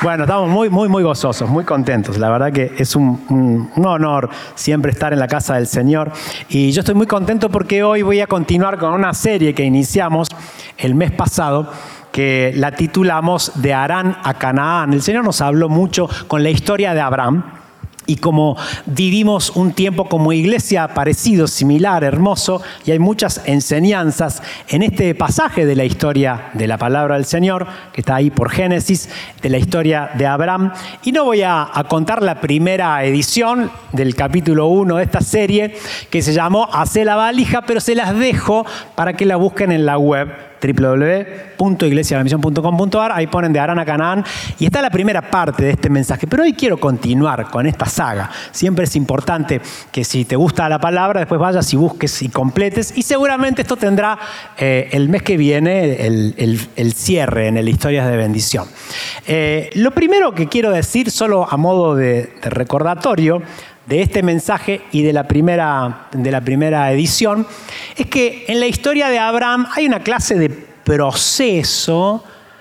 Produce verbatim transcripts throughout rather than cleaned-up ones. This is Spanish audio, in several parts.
Bueno, estamos muy, muy, muy gozosos, muy contentos. La verdad que es un, un, un honor siempre estar en la casa del Señor. Y yo estoy muy contento porque hoy voy a continuar con una serie que iniciamos el mes pasado, que la titulamos De Harán a Canaán. El Señor nos habló mucho con la historia de Abraham. Y como vivimos un tiempo como iglesia parecido, similar, hermoso, y hay muchas enseñanzas en este pasaje de la historia de la palabra del Señor, que está ahí por Génesis, de la historia de Abraham. Y no voy a, a contar la primera edición del capítulo uno de esta serie, que se llamó Hacé la valija, pero se las dejo para que la busquen en la web, doble u doble u doble u punto iglesia de la misión punto com punto a r. Ahí ponen De Harán a Canaán y está la primera parte de este mensaje. Pero hoy quiero continuar con esta saga. Siempre es importante que si te gusta la palabra, después vayas y busques y completes. Y seguramente esto tendrá eh, el mes que viene el, el, el cierre en el Historias de Bendición. Eh, lo primero que quiero decir, solo a modo de, de recordatorio, de este mensaje y de la, primera, de la primera edición, es que en la historia de Abraham hay una clase de proceso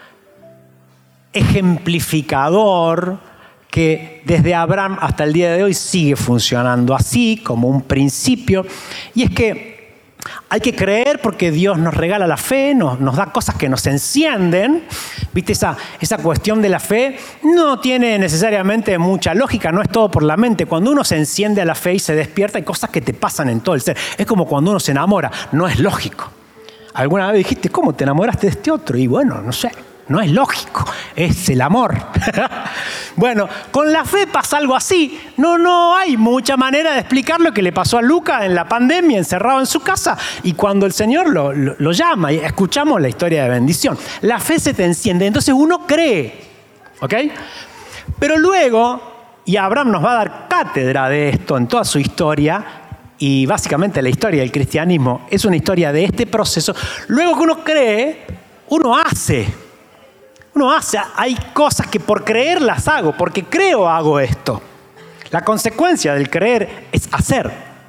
ejemplificador que desde Abraham hasta el día de hoy sigue funcionando así, como un principio, y es que hay que creer porque Dios nos regala la fe, nos, nos da cosas que nos encienden. ¿Viste? Esa, esa cuestión de la fe no tiene necesariamente mucha lógica, no es todo por la mente. Cuando uno se enciende a la fe y se despierta, hay cosas que te pasan en todo el ser. Es como cuando uno se enamora, no es lógico. Alguna vez dijiste, ¿cómo te enamoraste de este otro? Y bueno, no sé, no es lógico, es el amor. Bueno, con la fe pasa algo así. No, no hay mucha manera de explicar lo que le pasó a Lucas en la pandemia, encerrado en su casa, y cuando el Señor lo, lo, lo llama y escuchamos la historia de bendición. La fe se te enciende, entonces uno cree, ¿ok? Pero luego, y Abraham nos va a dar cátedra de esto en toda su historia, y básicamente la historia del cristianismo es una historia de este proceso. Luego que uno cree, uno hace. Uno hace, hay cosas que por creer las hago, porque creo hago esto. La consecuencia del creer es hacer.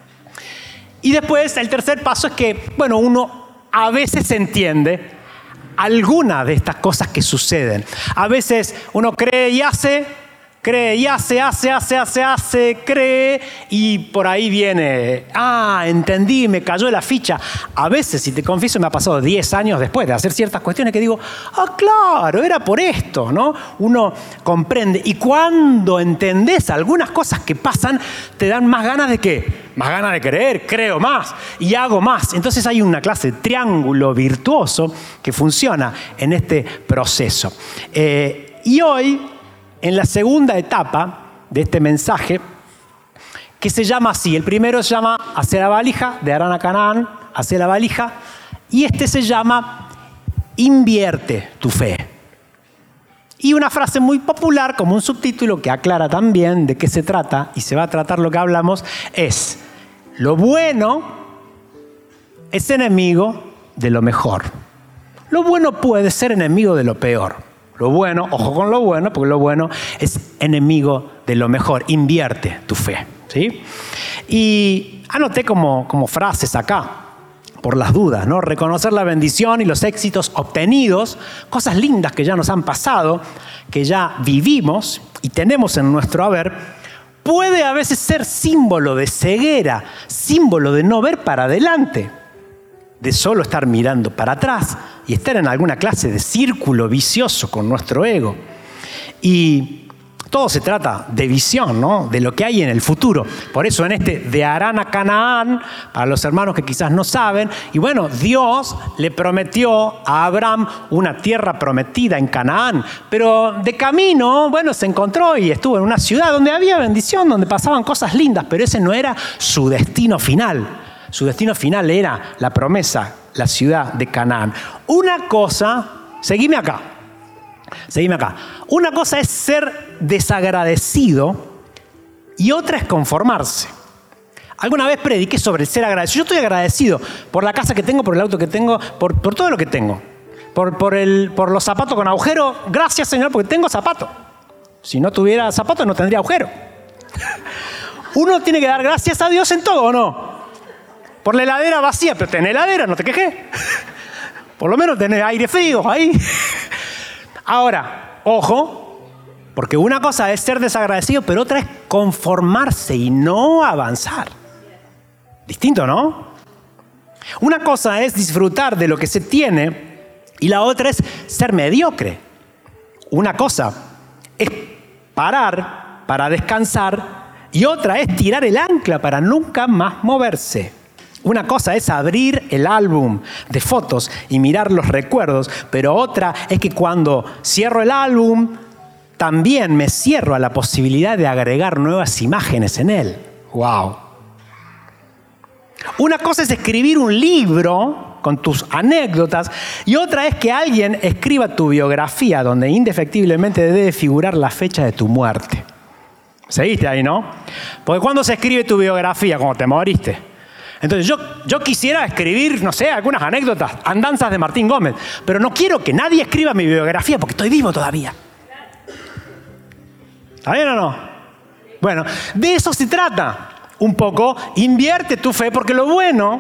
Y después el tercer paso es que, bueno, uno a veces entiende alguna de estas cosas que suceden. A veces uno cree y hace, cree y hace, hace, hace, hace, hace, cree, y por ahí viene, ah, entendí, me cayó la ficha. A veces, si te confieso, me ha pasado diez años después de hacer ciertas cuestiones que digo, ah, claro, era por esto, ¿no? Uno comprende. Y cuando entendés algunas cosas que pasan, te dan más ganas de ¿qué? Más ganas de creer, creo más y hago más. Entonces hay una clase de triángulo virtuoso que funciona en este proceso. Eh, y hoy, en la segunda etapa de este mensaje, que se llama así. El primero se llama Hacer la valija, De Harán a Canaán, Hacer la valija. Y este se llama Invierte tu fe. Y una frase muy popular, como un subtítulo que aclara también de qué se trata, y se va a tratar lo que hablamos, es: lo bueno es enemigo de lo mejor. Lo bueno puede ser enemigo de lo peor. Lo bueno, ojo con lo bueno, porque lo bueno es enemigo de lo mejor. Invierte tu fe, ¿sí? Y anoté como, como frases acá, por las dudas, ¿no? Reconocer la bendición y los éxitos obtenidos, cosas lindas que ya nos han pasado, que ya vivimos y tenemos en nuestro haber, puede a veces ser símbolo de ceguera, símbolo de no ver para adelante, de solo estar mirando para atrás y estar en alguna clase de círculo vicioso con nuestro ego. Y todo se trata de visión, ¿no? De lo que hay en el futuro. Por eso en este De Harán a Canaán, para los hermanos que quizás no saben, y bueno, Dios le prometió a Abraham una tierra prometida en Canaán, pero de camino, bueno, se encontró y estuvo en una ciudad donde había bendición, donde pasaban cosas lindas, pero ese no era su destino final. Su destino final era la promesa, la ciudad de Canaán. Una cosa, seguime acá, seguime acá. Una cosa es ser desagradecido y otra es conformarse. Alguna vez prediqué sobre el ser agradecido. Yo estoy agradecido por la casa que tengo, por el auto que tengo, por, por todo lo que tengo. Por, por, el, por los zapatos con agujero. Gracias, Señor, porque tengo zapatos. Si no tuviera zapatos no tendría agujero. Uno tiene que dar gracias a Dios en todo, ¿o no? Por la heladera vacía, pero tenés heladera, no te quejes. Por lo menos tenés aire frío ahí. Ahora, ojo, Porque una cosa es ser desagradecido, pero otra es conformarse y no avanzar. Distinto, ¿no? Una cosa es disfrutar de lo que se tiene y la otra es ser mediocre. Una cosa es parar para descansar y otra es tirar el ancla para nunca más moverse. Una cosa es abrir el álbum de fotos y mirar los recuerdos, pero otra es que cuando cierro el álbum, también me cierro a la posibilidad de agregar nuevas imágenes en él. ¡Wow! Una cosa es escribir un libro con tus anécdotas y otra es que alguien escriba tu biografía donde indefectiblemente debe figurar la fecha de tu muerte. ¿Seguiste ahí, no? Porque ¿cuándo se escribe tu biografía? Cuando te moriste. Entonces yo, yo quisiera escribir, no sé, algunas anécdotas, andanzas de Martín Gómez, pero no quiero que nadie escriba mi biografía porque estoy vivo todavía. ¿Está bien o no? Bueno, de eso se trata. Un poco, invierte tu fe porque lo bueno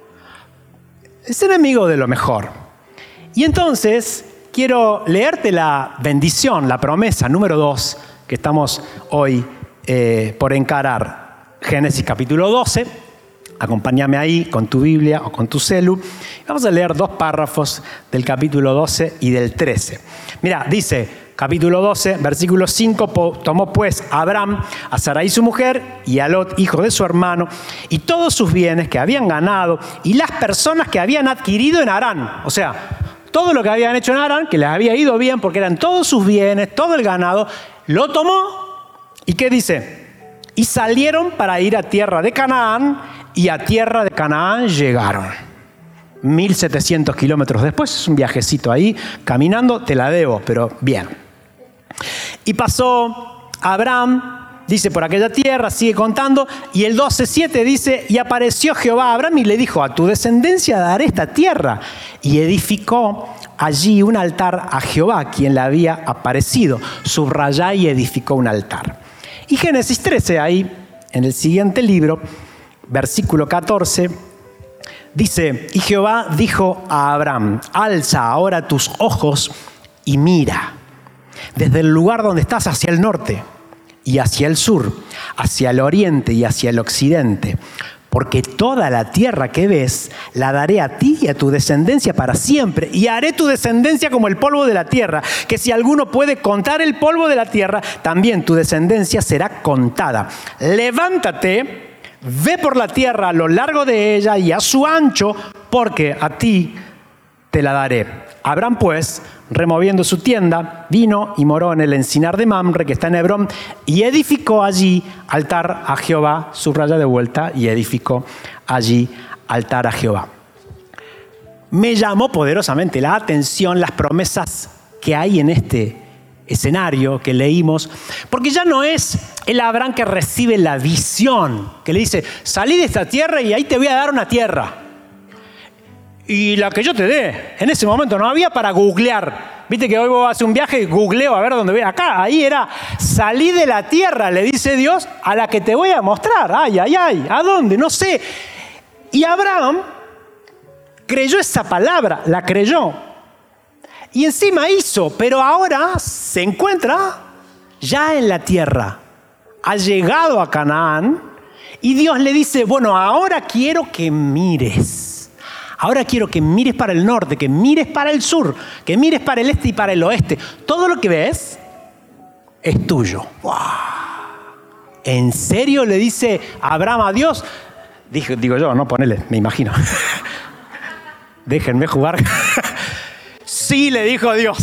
es enemigo de lo mejor. Y entonces quiero leerte la bendición, la promesa número dos que estamos hoy eh, por encarar. Génesis capítulo doce. Acompáñame ahí con tu Biblia o con tu celu. Vamos a leer dos párrafos del capítulo doce y del trece. Mira, dice, capítulo doce, versículo cinco, tomó pues Abraham a Sarai su mujer y a Lot, hijo de su hermano, y todos sus bienes que habían ganado y las personas que habían adquirido en Harán. O sea, todo lo que habían hecho en Harán, que les había ido bien porque eran todos sus bienes, todo el ganado, lo tomó. ¿Y qué dice? Y salieron para ir a tierra de Canaán, y a tierra de Canaán llegaron. mil setecientos kilómetros después, es un viajecito ahí, caminando, te la debo, pero bien. Y pasó Abraham, dice, por aquella tierra, sigue contando, y el doce siete dice, y apareció Jehová a Abraham y le dijo, a tu descendencia daré esta tierra. Y edificó allí un altar a Jehová, quien le había aparecido. Subrayá y edificó un altar. Y Génesis trece, ahí, en el siguiente libro, versículo catorce, dice, y Jehová dijo a Abraham, alza ahora tus ojos y mira, desde el lugar donde estás hacia el norte y hacia el sur, hacia el oriente y hacia el occidente, porque toda la tierra que ves la daré a ti y a tu descendencia para siempre, y haré tu descendencia como el polvo de la tierra, que si alguno puede contar el polvo de la tierra, también tu descendencia será contada. Levántate, ve por la tierra a lo largo de ella y a su ancho, porque a ti te la daré. Abraham, pues, removiendo su tienda, vino y moró en el encinar de Mamre, que está en Hebrón, y edificó allí altar a Jehová, subraya de vuelta, y edificó allí altar a Jehová. Me llamó poderosamente la atención las promesas que hay en este escenario que leímos, porque ya no es el Abraham que recibe la visión, que le dice, salí de esta tierra y ahí te voy a dar una tierra. Y la que yo te dé, en ese momento no había para googlear. Viste que hoy vos haces un viaje y googleo a ver dónde voy. Acá, ahí era, salí de la tierra, le dice Dios, a la que te voy a mostrar. Ay, ay, ay, ¿a dónde? No sé. Y Abraham creyó esa palabra, la creyó. Y encima hizo, pero ahora se encuentra ya en la tierra. Ha llegado a Canaán y Dios le dice, bueno, ahora quiero que mires. Ahora quiero que mires para el norte, que mires para el sur, que mires para el este y para el oeste. Todo lo que ves es tuyo. ¡Wow! ¿En serio le dice Abraham a Dios? Digo, digo yo, no, ponele, me imagino. Déjenme jugar. Sí, le dijo Dios.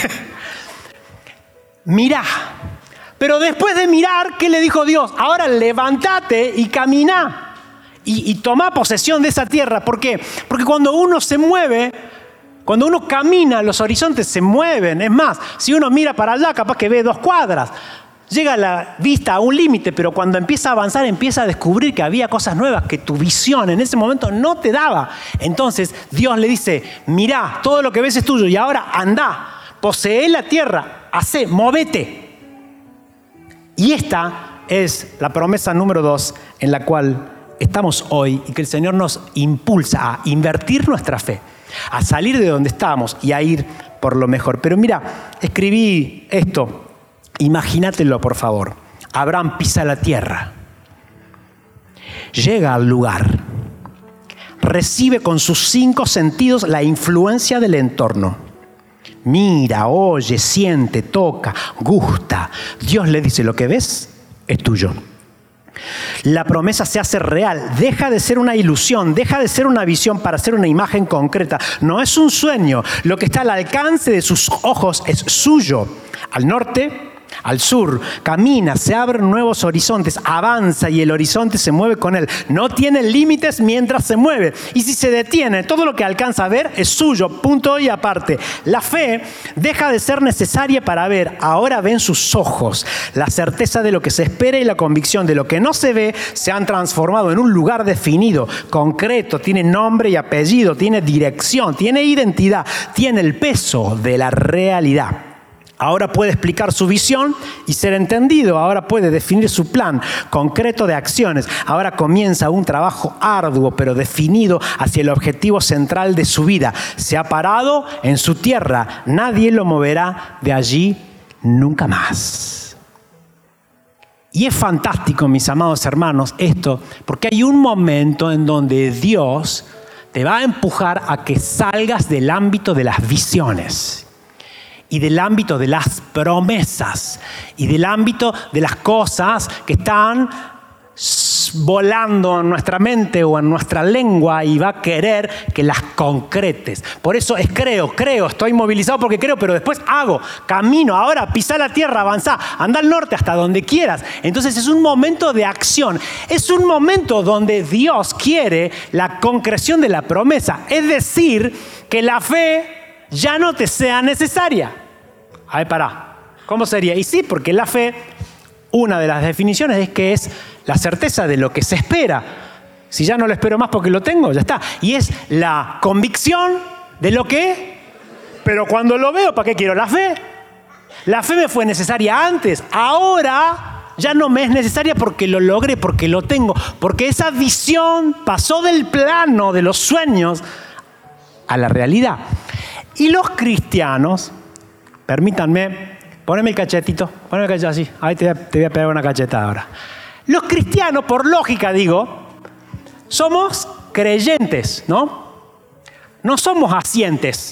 Mirá. Pero después de mirar, ¿qué le dijo Dios? Ahora levántate y camina. Y, y toma posesión de esa tierra. ¿Por qué? Porque cuando uno se mueve, cuando uno camina, los horizontes se mueven. Es más, si uno mira para allá, capaz que ve dos cuadras. Llega la vista a un límite, pero cuando empieza a avanzar, empieza a descubrir que había cosas nuevas que tu visión en ese momento no te daba. Entonces Dios le dice, mirá, todo lo que ves es tuyo y ahora andá, posee la tierra, hacé, movete. Y esta es la promesa número dos en la cual estamos hoy y que el Señor nos impulsa a invertir nuestra fe, a salir de donde estábamos y a ir por lo mejor. Pero mira, escribí esto Imagínatelo, por favor. Abraham pisa la tierra. Llega al lugar. Recibe con sus cinco sentidos la influencia del entorno. Mira, oye, siente, toca, gusta. Dios le dice, lo que ves es tuyo. La promesa se hace real, deja de ser una ilusión, deja de ser una visión para ser una imagen concreta. No es un sueño, lo que está al alcance de sus ojos es suyo. Al norte, al sur, camina, se abren nuevos horizontes, avanza y el horizonte se mueve con él. No tiene límites mientras se mueve. Y si se detiene, todo lo que alcanza a ver es suyo, punto y aparte. La fe deja de ser necesaria para ver, ahora ven sus ojos. La certeza de lo que se espera y la convicción de lo que no se ve se han transformado en un lugar definido, concreto, tiene nombre y apellido, tiene dirección, tiene identidad, tiene el peso de la realidad. Ahora puede explicar su visión y ser entendido. Ahora puede definir su plan concreto de acciones. Ahora comienza un trabajo arduo pero definido hacia el objetivo central de su vida. Se ha parado en su tierra. Nadie lo moverá de allí nunca más. Y es fantástico, mis amados hermanos, esto, porque hay un momento en donde Dios te va a empujar a que salgas del ámbito de las visiones. Y del ámbito de las promesas. Y del ámbito de las cosas que están volando en nuestra mente o en nuestra lengua y va a querer que las concretes. Por eso es creo, creo, estoy movilizado porque creo, pero después hago, camino, ahora pisa la tierra, avanza, anda al norte hasta donde quieras. Entonces es un momento de acción. Es un momento donde Dios quiere la concreción de la promesa. Es decir, que la fe ya no te sea necesaria. Ahí pará. ¿Cómo sería? Y sí, porque la fe, una de las definiciones es que es la certeza de lo que se espera. Si ya no lo espero más porque lo tengo, ya está. Y es la convicción de lo que, pero cuando lo veo, ¿para qué quiero la fe? La fe me fue necesaria antes. Ahora ya no me es necesaria porque lo logré, porque lo tengo. Porque esa visión pasó del plano de los sueños a la realidad. Y los cristianos, permítanme, poneme el cachetito, poneme el cachetito así, ahí te, te voy a pegar una cachetada ahora. Los cristianos, por lógica digo, somos creyentes, ¿no? No somos asientes,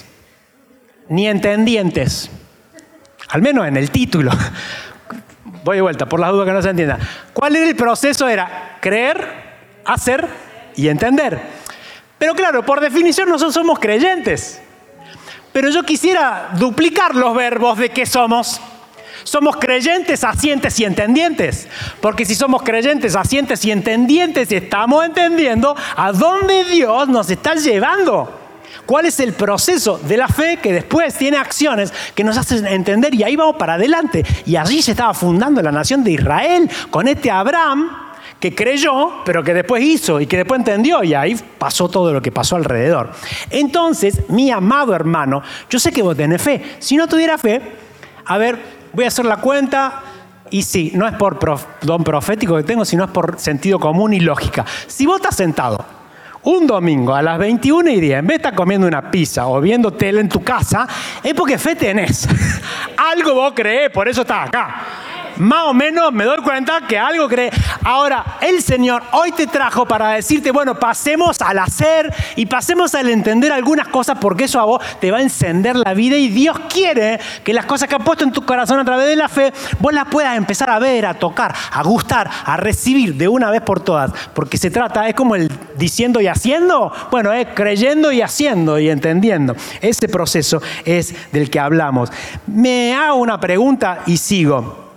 ni entendientes, al menos en el título. Voy de vuelta, por las dudas que no se entienda. ¿Cuál era el proceso? Era creer, hacer y entender. Pero claro, por definición nosotros somos creyentes. Pero yo quisiera duplicar los verbos de qué somos. Somos creyentes, asientes y entendientes. Porque si somos creyentes, asientes y entendientes, estamos entendiendo a dónde Dios nos está llevando. ¿Cuál es el proceso de la fe que después tiene acciones que nos hacen entender? Y ahí vamos para adelante. Y allí se estaba fundando la nación de Israel con este Abraham que creyó, pero que después hizo y que después entendió, y ahí pasó todo lo que pasó alrededor. Entonces, mi amado hermano, yo sé que vos tenés fe. Si no tuviera fe, a ver, voy a hacer la cuenta, y sí, no es por prof, don profético que tengo, sino es por sentido común y lógica. Si vos estás sentado un domingo a las veintiuna y diez, en vez de estar comiendo una pizza o viendo tele en tu casa, es porque fe tenés. Algo vos creés, por eso estás acá. Más o menos me doy cuenta que algo cree. Ahora, el Señor hoy te trajo para decirte, bueno, pasemos al hacer y pasemos al entender algunas cosas, porque eso a vos te va a encender la vida y Dios quiere que las cosas que ha puesto en tu corazón a través de la fe, vos las puedas empezar a ver, a tocar, a gustar, a recibir de una vez por todas. Porque se trata, es como el diciendo y haciendo. Bueno, es creyendo y haciendo y entendiendo. Ese proceso es del que hablamos. Me hago una pregunta y sigo.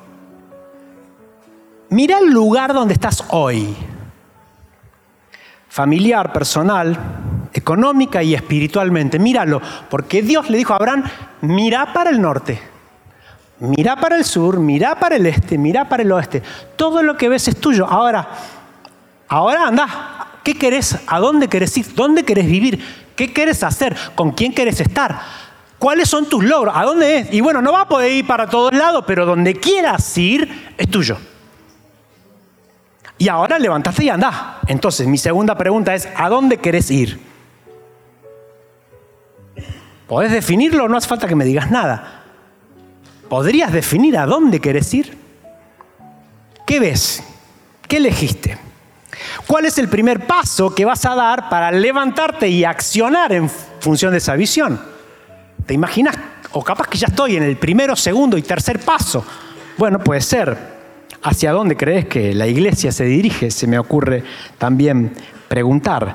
Mira el lugar donde estás hoy. Familiar, personal, económica y espiritualmente. Míralo, porque Dios le dijo a Abraham, mira para el norte, mira para el sur, mira para el este, mira para el oeste. Todo lo que ves es tuyo. Ahora, ahora anda. ¿Qué querés? ¿A dónde querés ir? ¿Dónde querés vivir? ¿Qué querés hacer? ¿Con quién querés estar? ¿Cuáles son tus logros? ¿A dónde es? Y bueno, no vas a poder ir para todos lados, pero donde quieras ir es tuyo. Y ahora levantaste y andá. Entonces, mi segunda pregunta es, ¿a dónde querés ir? ¿Podés definirlo o no hace falta que me digas nada? ¿Podrías definir a dónde querés ir? ¿Qué ves? ¿Qué elegiste? ¿Cuál es el primer paso que vas a dar para levantarte y accionar en función de esa visión? ¿Te imaginas? O capaz que ya estoy en el primero, segundo y tercer paso. Bueno, puede ser. ¿Hacia dónde crees que la iglesia se dirige? Se me ocurre también preguntar.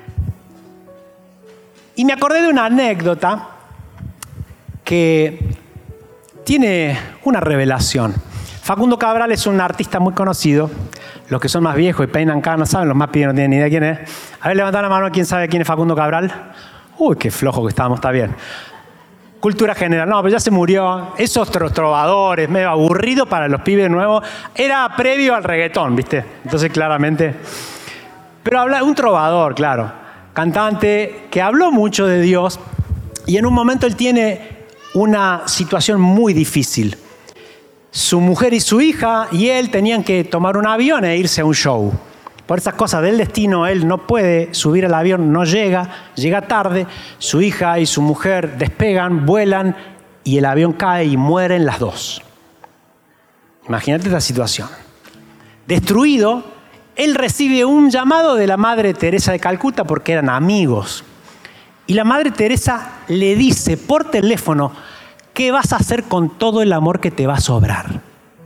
Y me acordé de una anécdota que tiene una revelación. Facundo Cabral es un artista muy conocido. Los que son más viejos y peinan canas saben, los más pibes no tienen ni idea quién es. A ver, levantad la mano, ¿quién sabe quién es Facundo Cabral? Uy, qué flojo que estábamos, está bien. Cultura general, no, pero ya se murió. Esos trovadores, medio aburrido para los pibes nuevos. Era previo al reggaetón, ¿viste? Entonces, claramente. Pero habla, un trovador, claro. Cantante que habló mucho de Dios. Y en un momento él tiene una situación muy difícil. Su mujer y su hija y él tenían que tomar un avión e irse a un show. Por esas cosas del destino, él no puede subir al avión, no llega, llega tarde. Su hija y su mujer despegan, vuelan y el avión cae y mueren las dos. Imagínate esta situación. Destruido, él recibe un llamado de la Madre Teresa de Calcuta porque eran amigos. Y la Madre Teresa le dice por teléfono: ¿qué vas a hacer con todo el amor que te va a sobrar?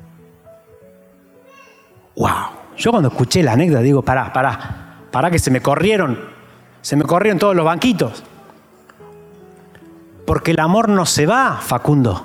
¡Wow! Yo cuando escuché la anécdota digo, pará, pará, pará que se me corrieron, se me corrieron todos los banquitos. Porque el amor no se va, Facundo.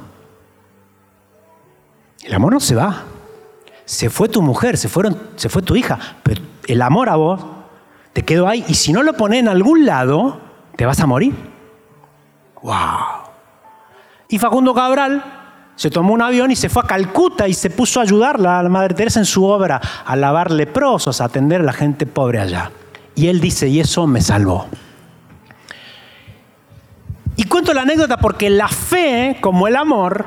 El amor no se va. Se fue tu mujer, se, fueron, se fue tu hija, pero el amor a vos te quedó ahí. Y si no lo pones en algún lado, te vas a morir. ¡Wow! Y Facundo Cabral se tomó un avión y se fue a Calcuta y se puso a ayudarla a la Madre Teresa en su obra, a lavar leprosos, a atender a la gente pobre allá. Y él dice, y eso me salvó. Y cuento la anécdota porque la fe, como el amor,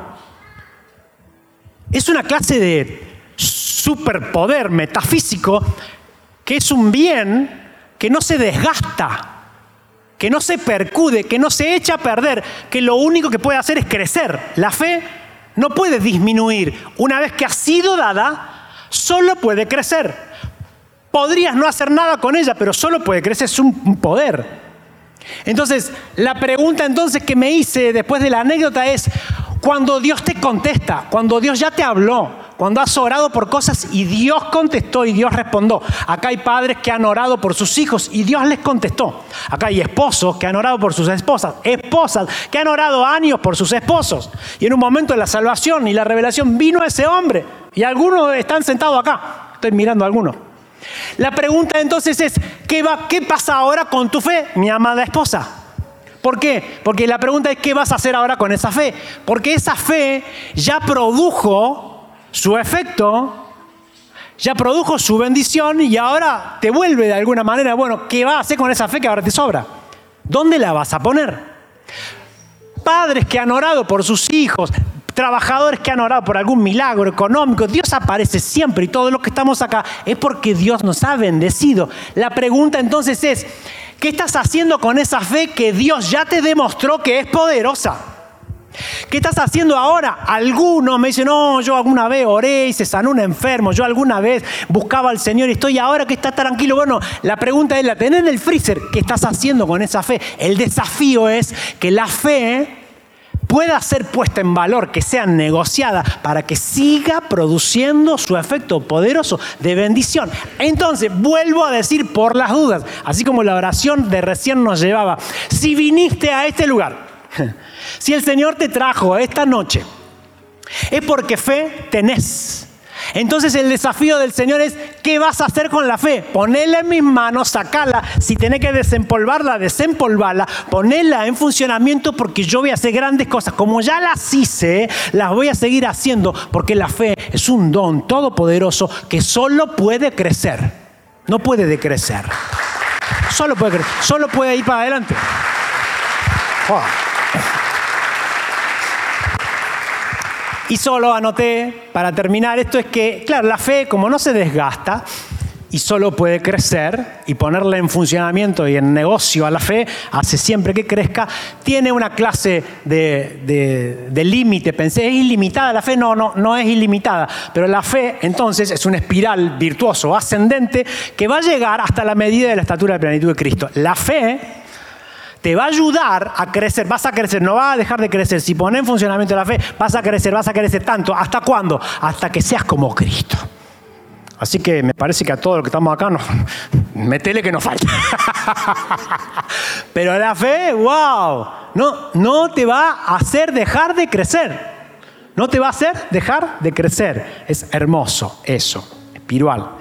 es una clase de superpoder metafísico que es un bien que no se desgasta, que no se percude, que no se echa a perder, que lo único que puede hacer es crecer. La fe no puede disminuir. Una vez que ha sido dada, solo puede crecer. Podrías no hacer nada con ella, pero solo puede crecer, es un, un poder. Entonces, la pregunta entonces que me hice después de la anécdota es, cuando Dios te contesta, cuando Dios ya te habló, cuando has orado por cosas y Dios contestó y Dios respondió. Acá hay padres que han orado por sus hijos y Dios les contestó. Acá hay esposos que han orado por sus esposas, esposas que han orado años por sus esposos. Y en un momento de la salvación y la revelación vino ese hombre. Y algunos están sentados acá. Estoy mirando a algunos. La pregunta entonces es, ¿qué, va, ¿qué pasa ahora con tu fe, mi amada esposa? ¿Por qué? Porque la pregunta es, ¿qué vas a hacer ahora con esa fe? Porque esa fe ya produjo su efecto, ya produjo su bendición y ahora te vuelve de alguna manera, bueno, ¿qué vas a hacer con esa fe que ahora te sobra? ¿Dónde la vas a poner? Padres que han orado por sus hijos, trabajadores que han orado por algún milagro económico, Dios aparece siempre y todos los que estamos acá es porque Dios nos ha bendecido. La pregunta entonces es, ¿qué estás haciendo con esa fe que Dios ya te demostró que es poderosa? ¿Qué estás haciendo ahora? Algunos me dicen, no, yo alguna vez oré y se sanó un enfermo, yo alguna vez buscaba al Señor y estoy ahora que está tranquilo. Bueno, la pregunta es, la tenés en el freezer, ¿qué estás haciendo con esa fe? El desafío es que la fe pueda ser puesta en valor, que sea negociada para que siga produciendo su efecto poderoso de bendición. Entonces, vuelvo a decir por las dudas, así como la oración de recién nos llevaba, si viniste a este lugar, si el Señor te trajo esta noche, es porque fe tenés. Entonces el desafío del Señor es, ¿qué vas a hacer con la fe? Ponela en mis manos, sacala. Si tenés que desempolvarla, desempolvarla. Ponela en funcionamiento porque yo voy a hacer grandes cosas. Como ya las hice, las voy a seguir haciendo porque la fe es un don todopoderoso que solo puede crecer. No puede decrecer. Solo puede crecer. Solo puede ir para adelante. Oh. Y solo anoté, para terminar, esto es que, claro, la fe, como no se desgasta, y solo puede crecer, y ponerla en funcionamiento y en negocio a la fe hace siempre que crezca. Tiene una clase de, de, de límite. Pensé, ¿es ilimitada la fe? No, no, no es ilimitada. Pero la fe, entonces, es una espiral virtuoso, ascendente, que va a llegar hasta la medida de la estatura de plenitud de Cristo. La fe te va a ayudar a crecer, vas a crecer, no vas a dejar de crecer. Si pones en funcionamiento la fe, vas a crecer, vas a crecer tanto. ¿Hasta cuándo? Hasta que seas como Cristo. Así que me parece que a todos los que estamos acá, nos, metele que nos falta. Pero la fe, wow, no, no te va a hacer dejar de crecer. No te va a hacer dejar de crecer. Es hermoso eso, espiritual.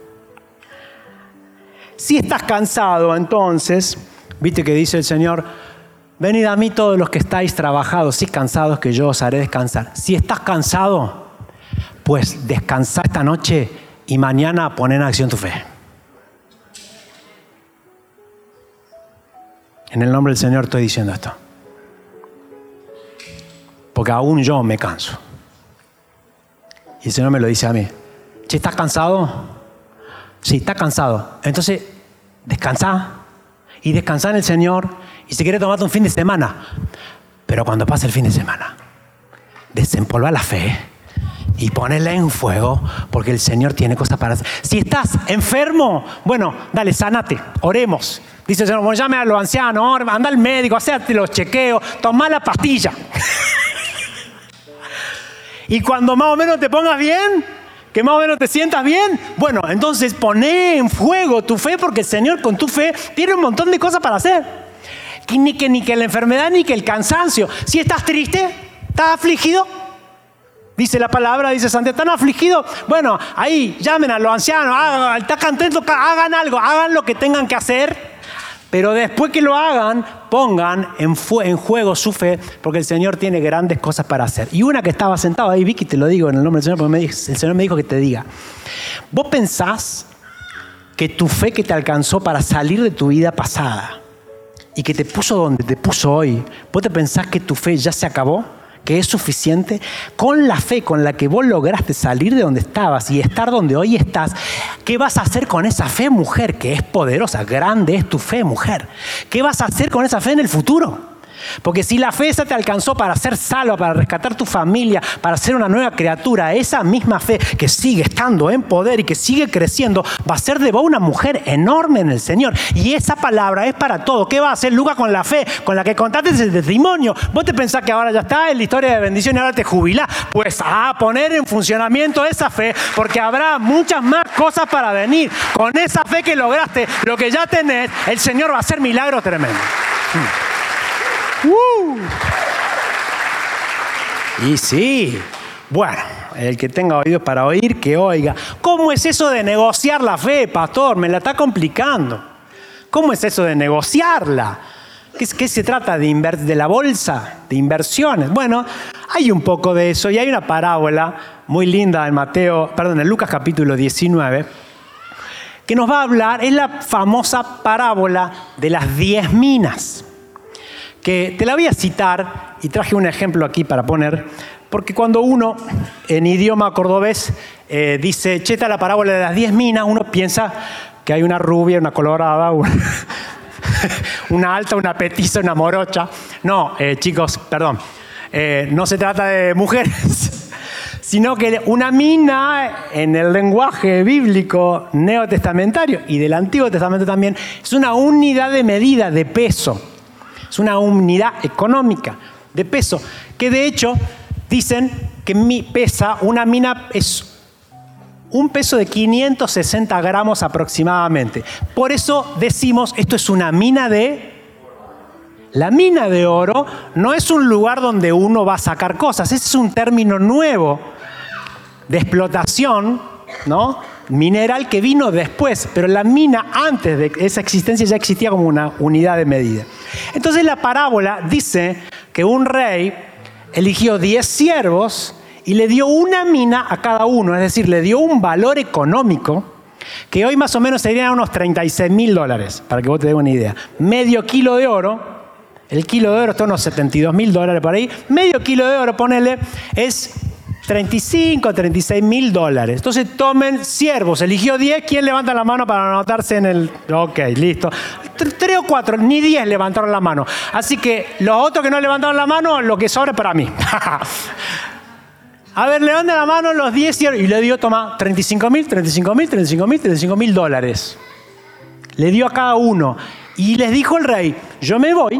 Si estás cansado, entonces, viste que dice el Señor, venid a mí todos los que estáis trabajados y cansados, que yo os haré descansar. Si estás cansado, pues descansa esta noche y mañana pon en acción tu fe. En el nombre del Señor estoy diciendo esto. Porque aún yo me canso. Y el Señor me lo dice a mí. Che, ¿estás cansado? Sí, estás cansado. Entonces, descansa. Y descansa en el Señor. Y si quieres tomarte un fin de semana. Pero cuando pase el fin de semana, desempolva la fe y ponela en fuego, porque el Señor tiene cosas para hacer. Si estás enfermo, bueno, dale, sánate, oremos. Dice el Señor, bueno, llame a los ancianos, anda al médico, hacerte los chequeos, toma la pastilla. Y cuando más o menos te pongas bien, que más o menos te sientas bien, bueno, entonces poné en fuego tu fe, porque el Señor con tu fe tiene un montón de cosas para hacer. Que ni que, ni que la enfermedad, ni que el cansancio. Si estás triste, estás afligido, dice la palabra, dice Santiago, ¿están afligidos? Bueno, ahí llamen a los ancianos, hagan, están contentos, hagan algo, hagan lo que tengan que hacer, pero después que lo hagan, pongan en, fu- en juego su fe, porque el Señor tiene grandes cosas para hacer. Y una que estaba sentado ahí, Vicky, te lo digo en el nombre del Señor, porque me dijo, el Señor me dijo que te diga, ¿vos pensás que tu fe que te alcanzó para salir de tu vida pasada y que te puso donde te puso hoy, vos te pensás que tu fe ya se acabó? ¿Que es suficiente? Con la fe con la que vos lograste salir de donde estabas y estar donde hoy estás, ¿qué vas a hacer con esa fe, mujer, que es poderosa? Grande es tu fe, mujer. ¿Qué vas a hacer con esa fe en el futuro? Porque si la fe esa te alcanzó para ser salva, para rescatar tu familia, para ser una nueva criatura, esa misma fe que sigue estando en poder y que sigue creciendo, va a ser de vos una mujer enorme en el Señor. Y esa palabra es para todo. ¿Qué va a hacer Lucas con la fe con la que contaste ese testimonio? ¿Vos te pensás que ahora ya está en la historia de bendición y ahora te jubilás? Pues a poner en funcionamiento esa fe, porque habrá muchas más cosas para venir. Con esa fe que lograste, lo que ya tenés, el Señor va a hacer milagros tremendos. Hmm. Uh. Y sí, bueno, el que tenga oídos para oír, que oiga. ¿Cómo es eso de negociar la fe, pastor? Me la está complicando. ¿Cómo es eso de negociarla? ¿Qué, qué se trata de, inver- de la bolsa, de inversiones? Bueno, hay un poco de eso y hay una parábola muy linda en Mateo, perdón, en Lucas capítulo diecinueve, que nos va a hablar, es la famosa parábola de las diez minas. Que te la voy a citar y traje un ejemplo aquí para poner, porque cuando uno en idioma cordobés eh, dice, cheta la parábola de las diez minas, uno piensa que hay una rubia, una colorada, una, una alta, una petiza, una morocha. No, eh, chicos, perdón, eh, no se trata de mujeres, sino que una mina en el lenguaje bíblico neotestamentario y del Antiguo Testamento también es una unidad de medida, de peso. Es una unidad económica de peso, que de hecho dicen que pesa, una mina es un peso de quinientos sesenta gramos aproximadamente. Por eso decimos, esto es una mina de... La mina de oro no es un lugar donde uno va a sacar cosas, ese es un término nuevo de explotación, ¿no? Mineral que vino después, pero la mina antes de esa existencia ya existía como una unidad de medida. Entonces la parábola dice que un rey eligió diez siervos y le dio una mina a cada uno, es decir, le dio un valor económico que hoy más o menos serían unos treinta y seis mil dólares, para que vos te des una idea. Medio kilo de oro, el kilo de oro está unos setenta y dos mil dólares por ahí, medio kilo de oro, ponele, es treinta y cinco, treinta y seis mil dólares. Entonces tomen siervos. Eligió diez. ¿Quién levanta la mano para anotarse en el...? Ok, listo. Tres o cuatro, ni diez levantaron la mano. Así que los otros que no levantaron la mano, lo que sobra es para mí. A ver, levanten la mano los diez siervos. Y le dio, toma, treinta y cinco mil, treinta y cinco mil, treinta y cinco mil, treinta y cinco mil dólares. Le dio a cada uno. Y les dijo el rey, yo me voy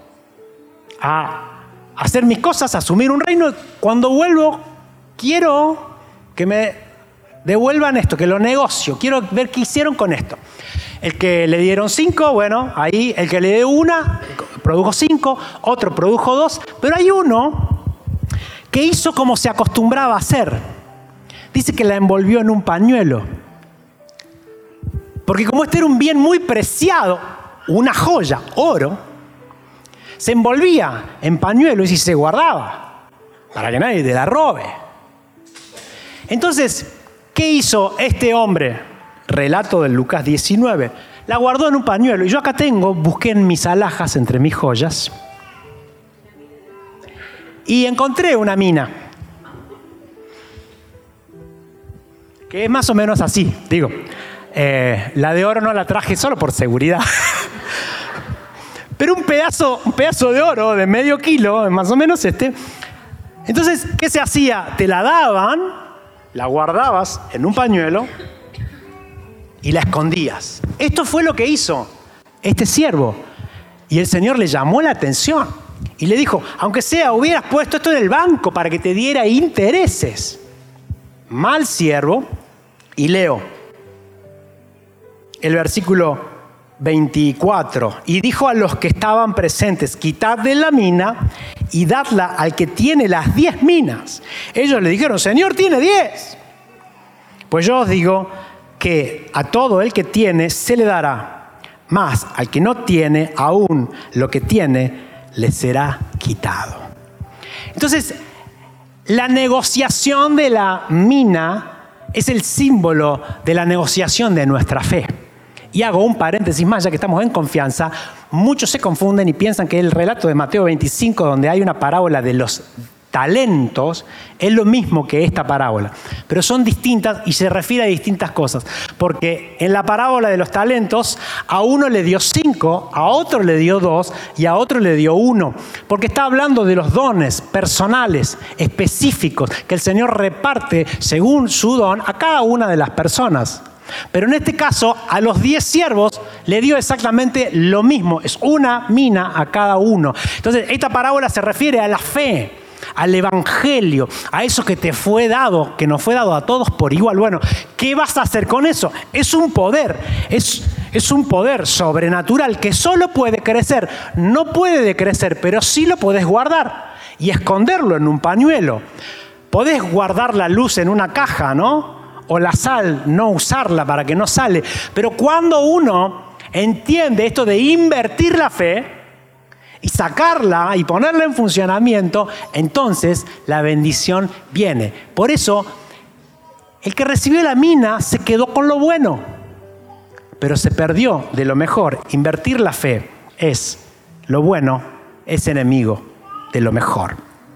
a hacer mis cosas, a asumir un reino. Cuando vuelvo, quiero que me devuelvan esto, que lo negocio. Quiero ver qué hicieron con esto. El que le dieron cinco, bueno, ahí el que le dio una, produjo cinco, otro produjo dos, pero hay uno que hizo como se acostumbraba a hacer. Dice que la envolvió en un pañuelo. Porque como este era un bien muy preciado, una joya, oro, se envolvía en pañuelo y se guardaba para que nadie te la robe. Entonces, ¿qué hizo este hombre? Relato de Lucas diecinueve. La guardó en un pañuelo. Y yo acá tengo, busqué en mis alhajas, entre mis joyas, y encontré una mina que es más o menos así. Digo, eh, la de oro no la traje solo por seguridad. Pero un pedazo, un pedazo de oro de medio kilo, más o menos este. Entonces, ¿qué se hacía? Te la daban, la guardabas en un pañuelo y la escondías. Esto fue lo que hizo este siervo. Y el Señor le llamó la atención y le dijo, aunque sea, hubieras puesto esto en el banco para que te diera intereses. Mal siervo. Y leo el versículo veinticuatro. Y dijo a los que estaban presentes, quitad de la mina y dadla al que tiene las diez minas. Ellos le dijeron, Señor, tiene diez. Pues yo os digo que a todo el que tiene se le dará, más al que no tiene, aún lo que tiene le será quitado. Entonces, la negociación de la mina es el símbolo de la negociación de nuestra fe. Y hago un paréntesis más, ya que estamos en confianza. Muchos se confunden y piensan que el relato de Mateo veinticinco, donde hay una parábola de los talentos, es lo mismo que esta parábola. Pero son distintas y se refiere a distintas cosas. Porque en la parábola de los talentos, a uno le dio cinco, a otro le dio dos y a otro le dio uno. Porque está hablando de los dones personales, específicos, que el Señor reparte según su don a cada una de las personas. Pero en este caso, a los diez siervos le dio exactamente lo mismo. Es una mina a cada uno. Entonces, esta parábola se refiere a la fe, al evangelio, a eso que te fue dado, que nos fue dado a todos por igual. Bueno, ¿qué vas a hacer con eso? Es un poder, es, es un poder sobrenatural que solo puede crecer. No puede decrecer, pero sí lo podés guardar y esconderlo en un pañuelo. Podés guardar la luz en una caja, ¿no? O la sal, no usarla para que no sale. Pero cuando uno entiende esto de invertir la fe y sacarla y ponerla en funcionamiento, entonces la bendición viene. Por eso, el que recibió la mina se quedó con lo bueno, pero se perdió de lo mejor. Invertir la fe es lo bueno, es enemigo de lo mejor.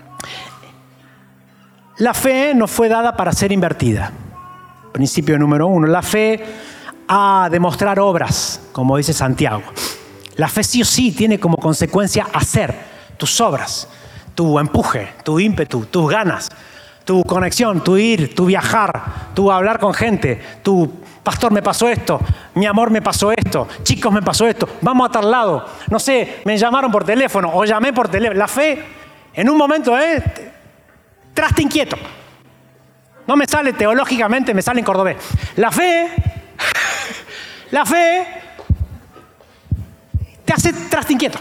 La fe nos fue dada para ser invertida. Principio número uno, la fe a demostrar obras, como dice Santiago. La fe sí o sí tiene como consecuencia hacer tus obras, tu empuje, tu ímpetu, tus ganas, tu conexión, tu ir, tu viajar, tu hablar con gente, tu pastor me pasó esto, mi amor me pasó esto, chicos me pasó esto, vamos a tal lado, no sé, me llamaron por teléfono o llamé por teléfono. La fe en un momento es eh, traste inquieto. No me sale teológicamente, me sale en cordobés. La fe, la fe te hace traste inquieto.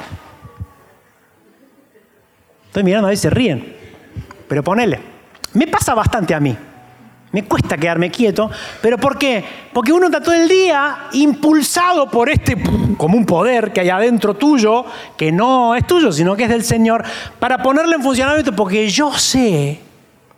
Estoy mirando ahí, se ríen. Pero ponele. Me pasa bastante a mí. Me cuesta quedarme quieto. ¿Pero por qué? Porque uno está todo el día impulsado por este, como un poder que hay adentro tuyo, que no es tuyo, sino que es del Señor, para ponerlo en funcionamiento, porque yo sé,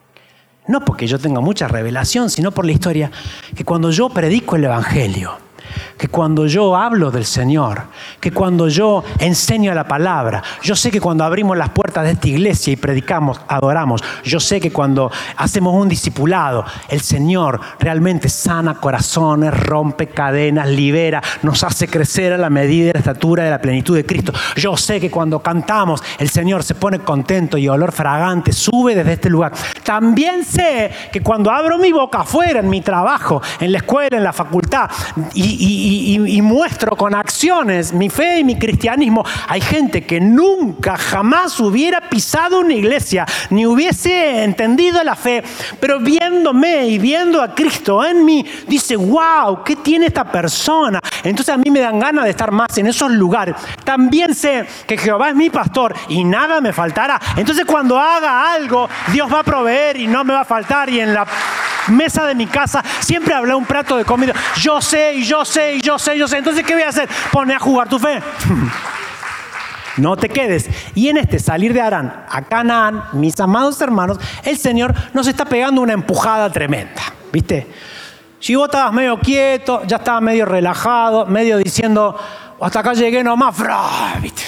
no porque yo tenga mucha revelación, sino por la historia, que cuando yo predico el Evangelio, que cuando yo hablo del Señor, que cuando yo enseño la palabra, yo sé que cuando abrimos las puertas de esta iglesia y predicamos, adoramos, yo sé que cuando hacemos un discipulado, el Señor realmente sana corazones, rompe cadenas, libera, nos hace crecer a la medida de la estatura de la plenitud de Cristo. Yo sé que cuando cantamos, el Señor se pone contento y olor fragante sube desde este lugar. También sé que cuando abro mi boca afuera, en mi trabajo, en la escuela, en la facultad, y, y, y, y muestro con acciones mi fe y mi cristianismo, hay gente que nunca, jamás hubiera pisado una iglesia, ni hubiese entendido la fe, pero viéndome y viendo a Cristo en mí, dice, wow, ¿qué tiene esta persona? Entonces a mí me dan ganas de estar más en esos lugares. También sé que Jehová es mi pastor y nada me faltará. Entonces cuando haga algo, Dios va a proveer y no me va a faltar. Y en la mesa de mi casa siempre habrá un plato de comida. Yo sé, y yo sé, y yo sé, y yo sé. Entonces, ¿qué voy a hacer? Pone a jugar tu fe. No te quedes. Y en este salir de Harán a Canaán, mis amados hermanos, el Señor nos está pegando una empujada tremenda. ¿Viste? Si vos estabas medio quieto, ya estabas medio relajado, medio diciendo, hasta acá llegué nomás, ¿viste?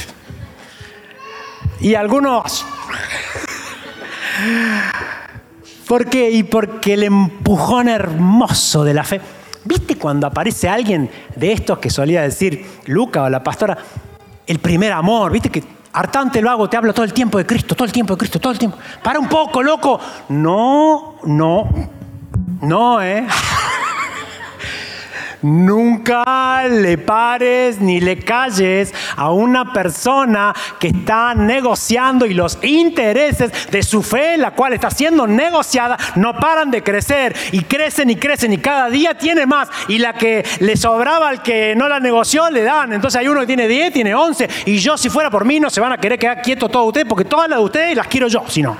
Y algunos... ¿Por qué? Y porque el empujón hermoso de la fe. ¿Viste cuando aparece alguien de estos que solía decir Luca o la pastora? El primer amor, ¿viste? Que hartante lo hago, te hablo todo el tiempo de Cristo, todo el tiempo de Cristo, todo el tiempo. Para un poco, loco. No, no, no, ¿eh? Nunca le pares ni le calles a una persona que está negociando y los intereses de su fe, la cual está siendo negociada, no paran de crecer y crecen y crecen y cada día tiene más. Y la que le sobraba al que no la negoció le dan. Entonces hay uno que tiene diez, tiene once. Y yo, si fuera por mí, no se van a querer quedar quietos todos ustedes porque todas las de ustedes las quiero yo, si no.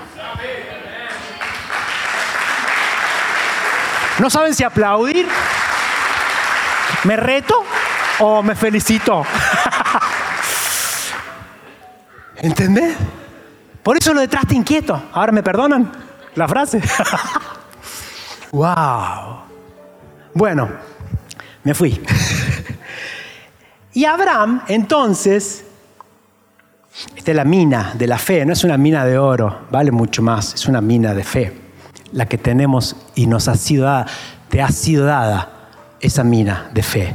¿No saben si aplaudir? ¿Me reto o me felicito? ¿Entendés? Por eso lo de traste inquieto. Ahora me perdonan la frase. ¡Wow! Bueno, me fui. Y Abraham, entonces, esta es la mina de la fe, no es una mina de oro, vale mucho más, es una mina de fe, la que tenemos y nos ha sido dada, te ha sido dada. Esa mina de fe.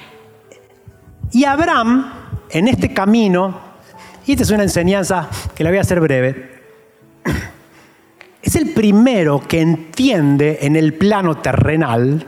Y Abraham, en este camino, y esta es una enseñanza que la voy a hacer breve, es el primero que entiende en el plano terrenal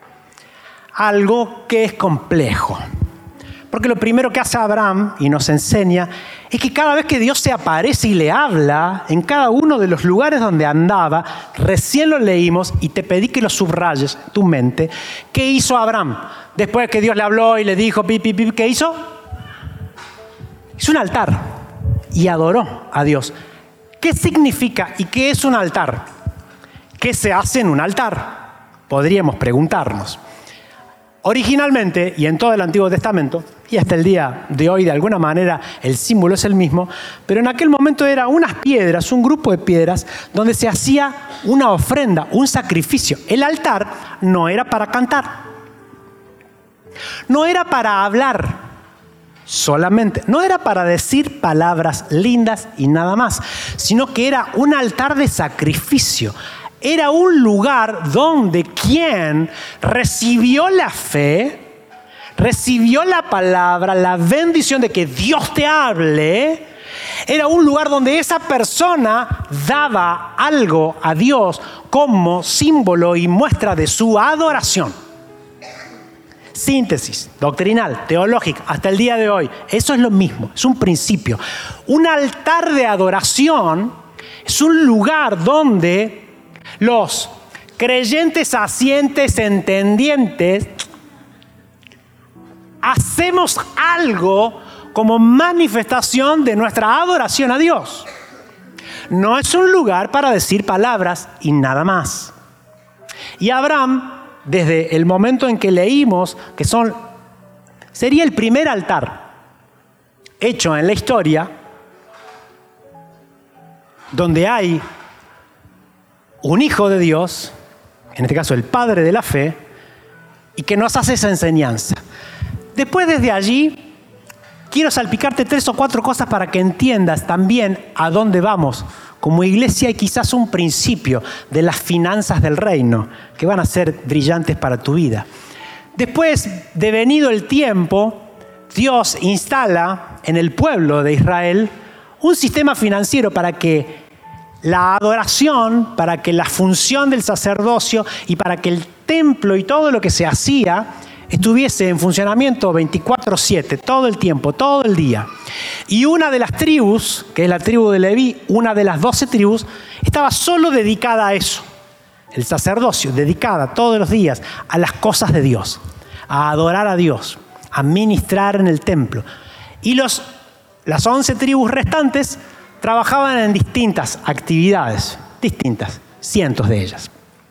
algo que es complejo. Porque lo primero que hace Abraham y nos enseña es que cada vez que Dios se aparece y le habla, en cada uno de los lugares donde andaba, recién lo leímos y te pedí que lo subrayes en tu mente, ¿qué hizo Abraham? Después que Dios le habló y le dijo, pi, pi, pi, ¿qué hizo? Hizo un altar y adoró a Dios. ¿Qué significa y qué es un altar? ¿Qué se hace en un altar? Podríamos preguntarnos. Originalmente, y en todo el Antiguo Testamento, y hasta el día de hoy de alguna manera el símbolo es el mismo, pero en aquel momento eran unas piedras, un grupo de piedras, donde se hacía una ofrenda, un sacrificio. El altar no era para cantar, no era para hablar solamente, no era para decir palabras lindas y nada más, sino que era un altar de sacrificio. Era un lugar donde quien recibió la fe, recibió la palabra, la bendición de que Dios te hable, era un lugar donde esa persona daba algo a Dios como símbolo y muestra de su adoración. Síntesis doctrinal, teológica, hasta el día de hoy. Eso es lo mismo, es un principio. Un altar de adoración es un lugar donde los creyentes, asientes, entendientes, hacemos algo como manifestación de nuestra adoración a Dios. No es un lugar para decir palabras y nada más. Y Abraham, desde el momento en que leímos que son, sería el primer altar hecho en la historia donde hay un hijo de Dios, en este caso el padre de la fe, y que nos hace esa enseñanza. Después, desde allí, quiero salpicarte tres o cuatro cosas para que entiendas también a dónde vamos como iglesia y quizás un principio de las finanzas del reino que van a ser brillantes para tu vida. Después de venido el tiempo, Dios instala en el pueblo de Israel un sistema financiero para que la adoración, para que la función del sacerdocio y para que el templo y todo lo que se hacía estuviese en funcionamiento veinticuatro siete, todo el tiempo, todo el día. Y una de las tribus, que es la tribu de Leví, una de las doce tribus, estaba solo dedicada a eso. El sacerdocio, dedicada todos los días a las cosas de Dios, a adorar a Dios, a ministrar en el templo. Y los, las once tribus restantes trabajaban en distintas actividades, distintas, cientos de ellas.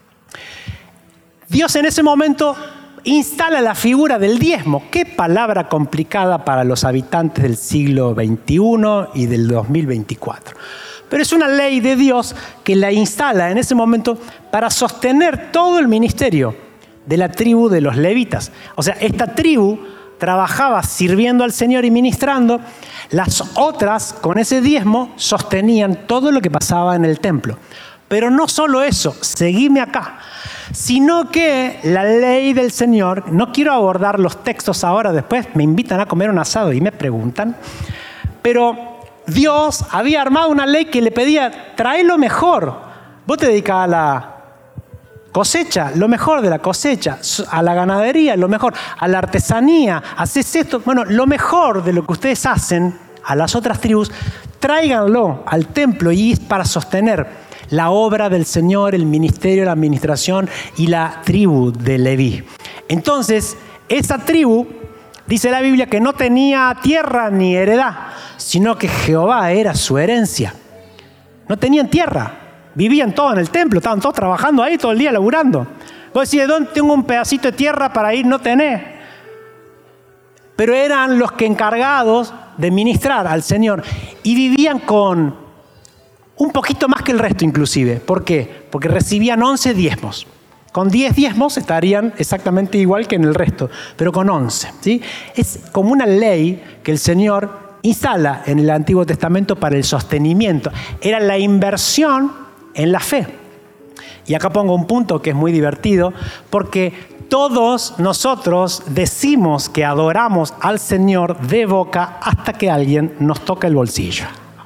Dios en ese momento instala la figura del diezmo. Qué palabra complicada para los habitantes del siglo veintiuno y del dos mil veinticuatro. Pero es una ley de Dios que la instala en ese momento para sostener todo el ministerio de la tribu de los levitas. O sea, esta tribu trabajaba sirviendo al Señor y ministrando. Las otras, con ese diezmo, sostenían todo lo que pasaba en el templo. Pero no solo eso, seguime acá, sino que la ley del Señor, no quiero abordar los textos ahora, después me invitan a comer un asado y me preguntan, pero Dios había armado una ley que le pedía, trae lo mejor. Vos te dedicás a la cosecha, lo mejor de la cosecha, a la ganadería, lo mejor, a la artesanía, haces esto, bueno, lo mejor de lo que ustedes hacen a las otras tribus, tráiganlo al templo y es para sostener la obra del Señor, el ministerio, la administración y la tribu de Leví. Entonces, esa tribu, dice la Biblia, que no tenía tierra ni heredad, sino que Jehová era su herencia. No tenían tierra, vivían todos en el templo, estaban todos trabajando ahí todo el día, laburando. Vos decís, ¿de dónde tengo un pedacito de tierra para ir? No tenés. Pero eran los que encargados de ministrar al Señor y vivían con un poquito más que el resto inclusive. ¿Por qué? Porque recibían once diezmos. Con diez diezmos estarían exactamente igual que en el resto, pero con once, ¿sí? Es como una ley que el Señor instala en el Antiguo Testamento para el sostenimiento. Era la inversión en la fe. Y acá pongo un punto que es muy divertido, porque todos nosotros decimos que adoramos al Señor de boca hasta que alguien nos toca el bolsillo.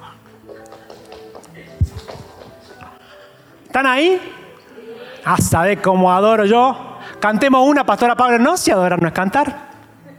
¿Están ahí? Ah, ¿sabés cómo adoro yo? Cantemos una, Pastora Pablo. No, si adorar no es cantar.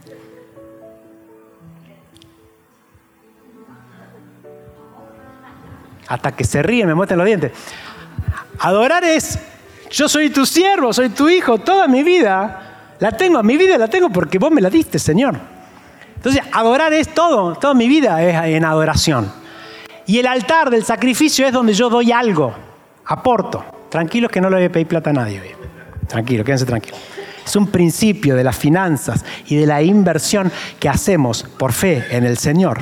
Hasta que se ríen, me muestran los dientes. Adorar es, yo soy tu siervo, soy tu hijo, toda mi vida la tengo, mi vida la tengo porque vos me la diste, Señor. Entonces, adorar es todo, toda mi vida es en adoración. Y el altar del sacrificio es donde yo doy algo. Aporto. Tranquilos que no le voy a pedir plata a nadie hoy. Tranquilo, quédense tranquilos. Es un principio de las finanzas y de la inversión que hacemos por fe en el Señor.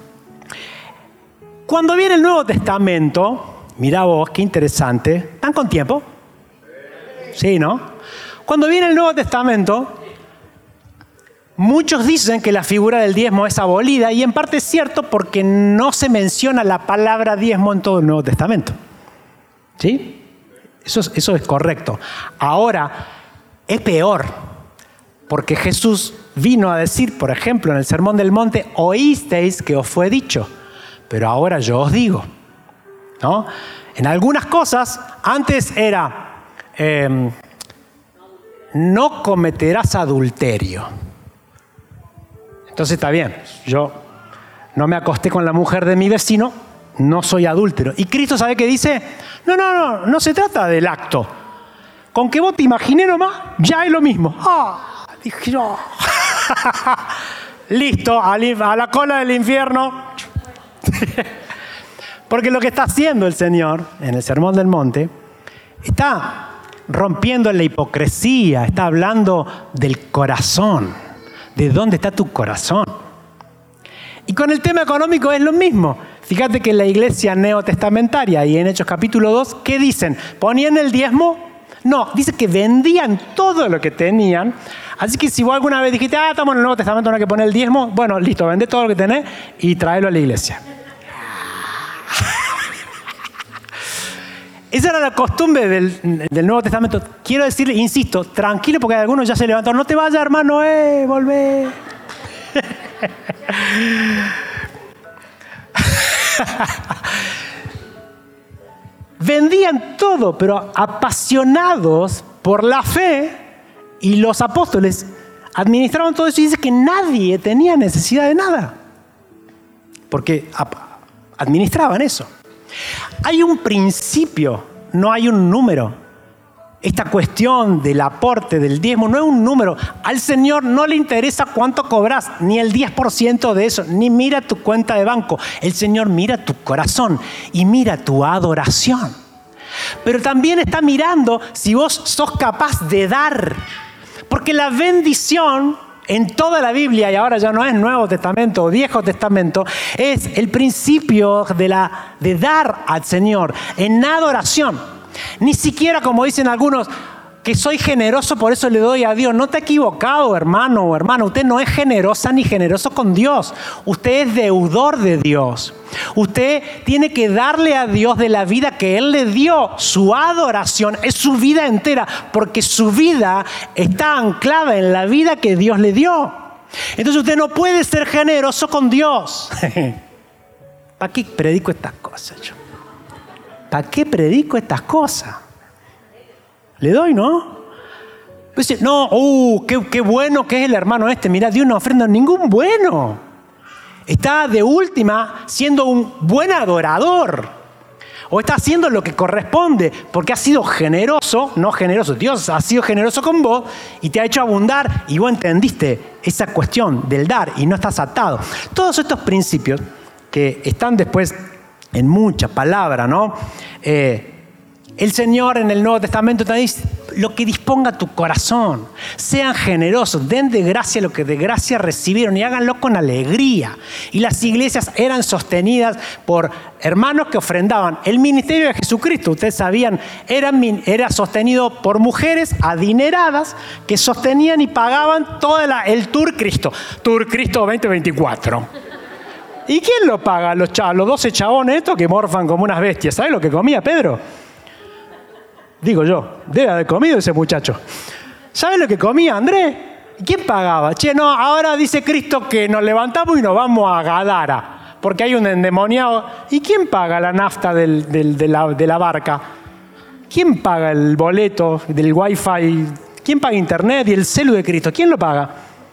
Cuando viene el Nuevo Testamento, mirá vos, qué interesante. ¿Están con tiempo? Sí, ¿no? Cuando viene el Nuevo Testamento, muchos dicen que la figura del diezmo es abolida y en parte es cierto porque no se menciona la palabra diezmo en todo el Nuevo Testamento. ¿Sí? Eso es, eso es correcto. Ahora, es peor, porque Jesús vino a decir, por ejemplo, en el Sermón del Monte, oísteis que os fue dicho, pero ahora yo os digo. ¿No? En algunas cosas, antes era, eh, no cometerás adulterio. Entonces está bien, yo no me acosté con la mujer de mi vecino, no soy adúltero. Y Cristo, ¿sabe qué dice? No, no, no, no se trata del acto. Con que vos te imagines nomás, ya es lo mismo. Ah, dije yo. Listo, a la cola del infierno. Porque lo que está haciendo el Señor en el Sermón del Monte, está rompiendo la hipocresía, está hablando del corazón, de dónde está tu corazón. Y con el tema económico es lo mismo. Fíjate que en la iglesia neotestamentaria y en Hechos capítulo dos, ¿qué dicen? ¿Ponían el diezmo? No, dice que vendían todo lo que tenían. Así que si vos alguna vez dijiste, ah, estamos en el Nuevo Testamento, no hay que poner el diezmo, bueno, listo, vende todo lo que tenés y tráelo a la iglesia. Esa era la costumbre del, del Nuevo Testamento. Quiero decirle, insisto, tranquilo, porque algunos ya se levantaron. No te vayas, hermano, eh, volvé. Vendían todo, pero apasionados por la fe, y los apóstoles administraban todo eso y dice que nadie tenía necesidad de nada, porque administraban eso. Hay un principio, no hay un número. Esta cuestión del aporte, del diezmo, no es un número. Al Señor no le interesa cuánto cobras, ni el diez por ciento de eso, ni mira tu cuenta de banco. El Señor mira tu corazón y mira tu adoración. Pero también está mirando si vos sos capaz de dar. Porque la bendición en toda la Biblia, y ahora ya no es Nuevo Testamento o Viejo Testamento, es el principio de, la, de dar al Señor en adoración. Ni siquiera, como dicen algunos, que soy generoso, por eso le doy a Dios. No te has equivocado, hermano o hermana. Usted no es generosa ni generoso con Dios. Usted es deudor de Dios. Usted tiene que darle a Dios de la vida que Él le dio. Su adoración es su vida entera, porque su vida está anclada en la vida que Dios le dio. Entonces usted no puede ser generoso con Dios. ¿Para qué predico estas cosas yo? ¿Para qué predico estas cosas? Le doy, ¿no? Pues, no, uh, qué, qué bueno que es el hermano este. Mirá, Dios no ofrenda a ningún bueno. Está de última siendo un buen adorador. O está haciendo lo que corresponde porque ha sido generoso, no generoso. Dios ha sido generoso con vos y te ha hecho abundar y vos entendiste esa cuestión del dar y no estás atado. Todos estos principios que están después en mucha palabra, ¿no? Eh, El Señor en el Nuevo Testamento te dice, lo que disponga tu corazón, sean generosos, den de gracia lo que de gracia recibieron y háganlo con alegría. Y las iglesias eran sostenidas por hermanos que ofrendaban. El ministerio de Jesucristo, ustedes sabían, era, era sostenido por mujeres adineradas que sostenían y pagaban todo la, el Tour Cristo. Tour Cristo veinte veinticuatro. ¿Y quién lo paga? Los, los doce chabones estos que morfan como unas bestias. ¿Sabes lo que comía Pedro? Digo yo, debe haber comido ese muchacho. ¿Sabes lo que comía Andrés? ¿Quién pagaba? Che, no, ahora dice Cristo que nos levantamos y nos vamos a Gadara, porque hay un endemoniado. ¿Y quién paga la nafta del, del, de, la, de la barca? ¿Quién paga el boleto del wifi? ¿Quién paga internet y el celu de Cristo? ¿Quién lo paga?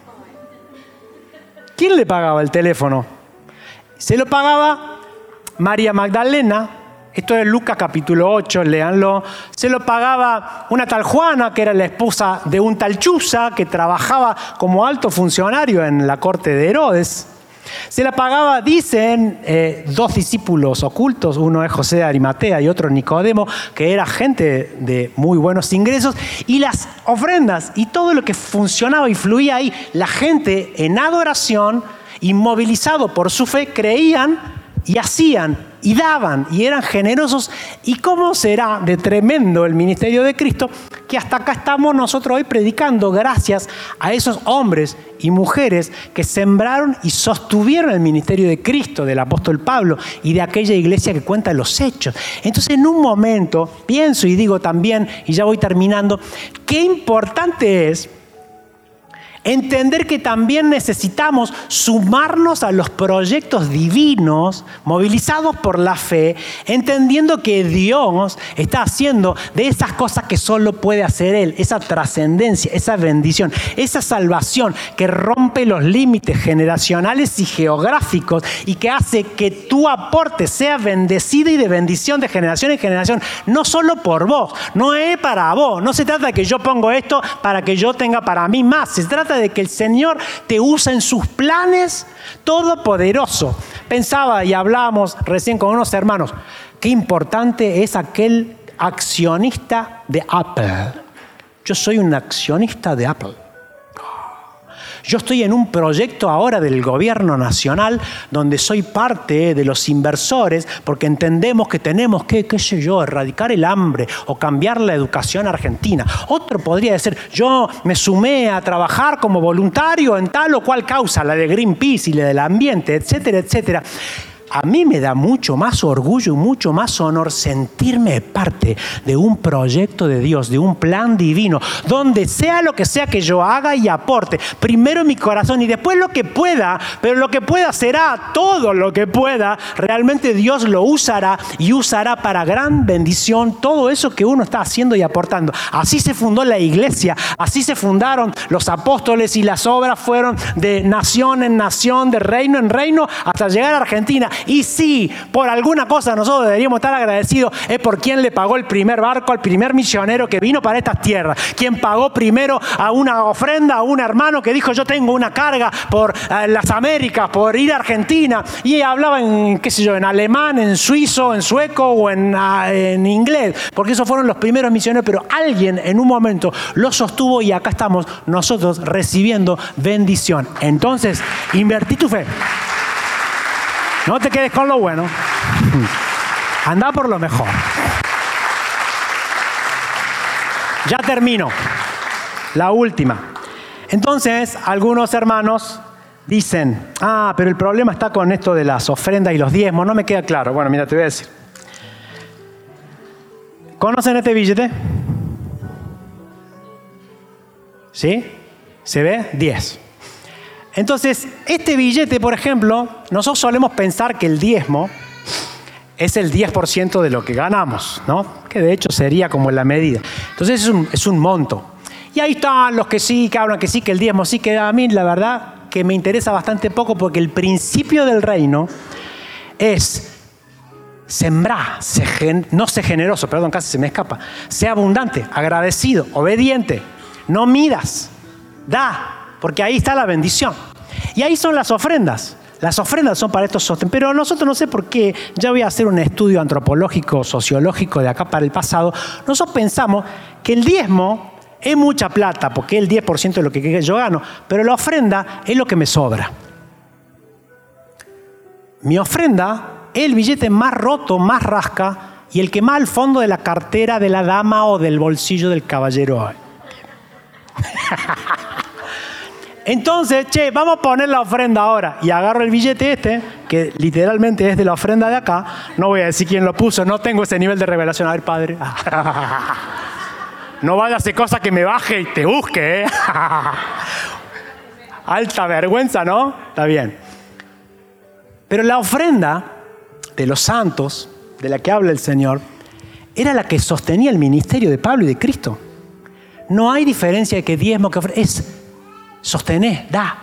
¿Quién le pagaba el teléfono? Se lo pagaba María Magdalena. Esto es Lucas capítulo ocho, léanlo. Se lo pagaba una tal Juana, que era la esposa de un tal Chuza, que trabajaba como alto funcionario en la corte de Herodes. Se la pagaba, dicen, eh, dos discípulos ocultos. Uno es José de Arimatea y otro Nicodemo, que era gente de muy buenos ingresos. Y las ofrendas y todo lo que funcionaba y fluía ahí, la gente en adoración, inmovilizado por su fe, creían y hacían y daban y eran generosos. ¿Y cómo será de tremendo el ministerio de Cristo que hasta acá estamos nosotros hoy predicando gracias a esos hombres y mujeres que sembraron y sostuvieron el ministerio de Cristo, del apóstol Pablo y de aquella iglesia que cuenta los hechos? Entonces, en un momento pienso y digo también, y ya voy terminando, qué importante es entender que también necesitamos sumarnos a los proyectos divinos movilizados por la fe, entendiendo que Dios está haciendo de esas cosas que solo puede hacer Él, esa trascendencia, esa bendición, esa salvación que rompe los límites generacionales y geográficos y que hace que tu aporte sea bendecido y de bendición de generación en generación, no solo por vos, no es para vos, no se trata de que yo pongo esto para que yo tenga para mí más, se trata de que el Señor te usa en sus planes todopoderoso. Pensaba y hablábamos recién con unos hermanos, qué importante es aquel accionista de Apple. Yo soy un accionista de Apple. Yo estoy en un proyecto ahora del gobierno nacional donde soy parte de los inversores porque entendemos que tenemos que, qué sé yo, erradicar el hambre o cambiar la educación argentina. Otro podría decir, yo me sumé a trabajar como voluntario en tal o cual causa, la de Greenpeace y la del ambiente, etcétera, etcétera. A mí me da mucho más orgullo y mucho más honor sentirme parte de un proyecto de Dios, de un plan divino, donde sea lo que sea que yo haga y aporte, primero mi corazón y después lo que pueda, pero lo que pueda será todo lo que pueda, realmente Dios lo usará y usará para gran bendición todo eso que uno está haciendo y aportando. Así se fundó la iglesia, así se fundaron los apóstoles y las obras fueron de nación en nación, de reino en reino, hasta llegar a Argentina. Y si por alguna cosa nosotros deberíamos estar agradecidos, es por quien le pagó el primer barco al primer misionero que vino para estas tierras. Quien pagó primero a una ofrenda a un hermano que dijo, yo tengo una carga por eh, las Américas, por ir a Argentina. Y hablaba en, qué sé yo, en alemán, en suizo, en sueco o en, uh, en inglés. Porque esos fueron los primeros misioneros. Pero alguien en un momento lo sostuvo y acá estamos nosotros recibiendo bendición. Entonces, invertí tu fe. No te quedes con lo bueno. Anda por lo mejor. Ya termino. La última. Entonces, algunos hermanos dicen, ah, pero el problema está con esto de las ofrendas y los diezmos. No me queda claro. Bueno, mira, te voy a decir. ¿Conocen este billete? ¿Sí? ¿Se ve? diez. Entonces, este billete, por ejemplo, nosotros solemos pensar que el diezmo es el diez por ciento de lo que ganamos, ¿no? Que de hecho sería como la medida. Entonces es un, es un monto. Y ahí están los que sí, que hablan que sí, que el diezmo sí, que a mí la verdad que me interesa bastante poco porque el principio del reino es sembrar, sé gen, no sé generoso, perdón, casi se me escapa, sé abundante, agradecido, obediente, no midas, da. Porque ahí está la bendición. Y ahí son las ofrendas. Las ofrendas son para estos sostén. Pero nosotros no sé por qué, ya voy a hacer un estudio antropológico, sociológico de acá para el pasado. Nosotros pensamos que el diezmo es mucha plata, porque es el diez por ciento de lo que yo gano, pero la ofrenda es lo que me sobra. Mi ofrenda es el billete más roto, más rasca, y el que más al fondo de la cartera de la dama o del bolsillo del caballero hay. Entonces, che, vamos a poner la ofrenda ahora. Y agarro el billete este, que literalmente es de la ofrenda de acá. No voy a decir quién lo puso, no tengo ese nivel de revelación. A ver, padre. No vaya a hacer cosas que me baje y te busque, ¿eh? Alta vergüenza, ¿no? Está bien. Pero la ofrenda de los santos, de la que habla el Señor, era la que sostenía el ministerio de Pablo y de Cristo. No hay diferencia de que diezmo, que ofrenda. Es sostener, da.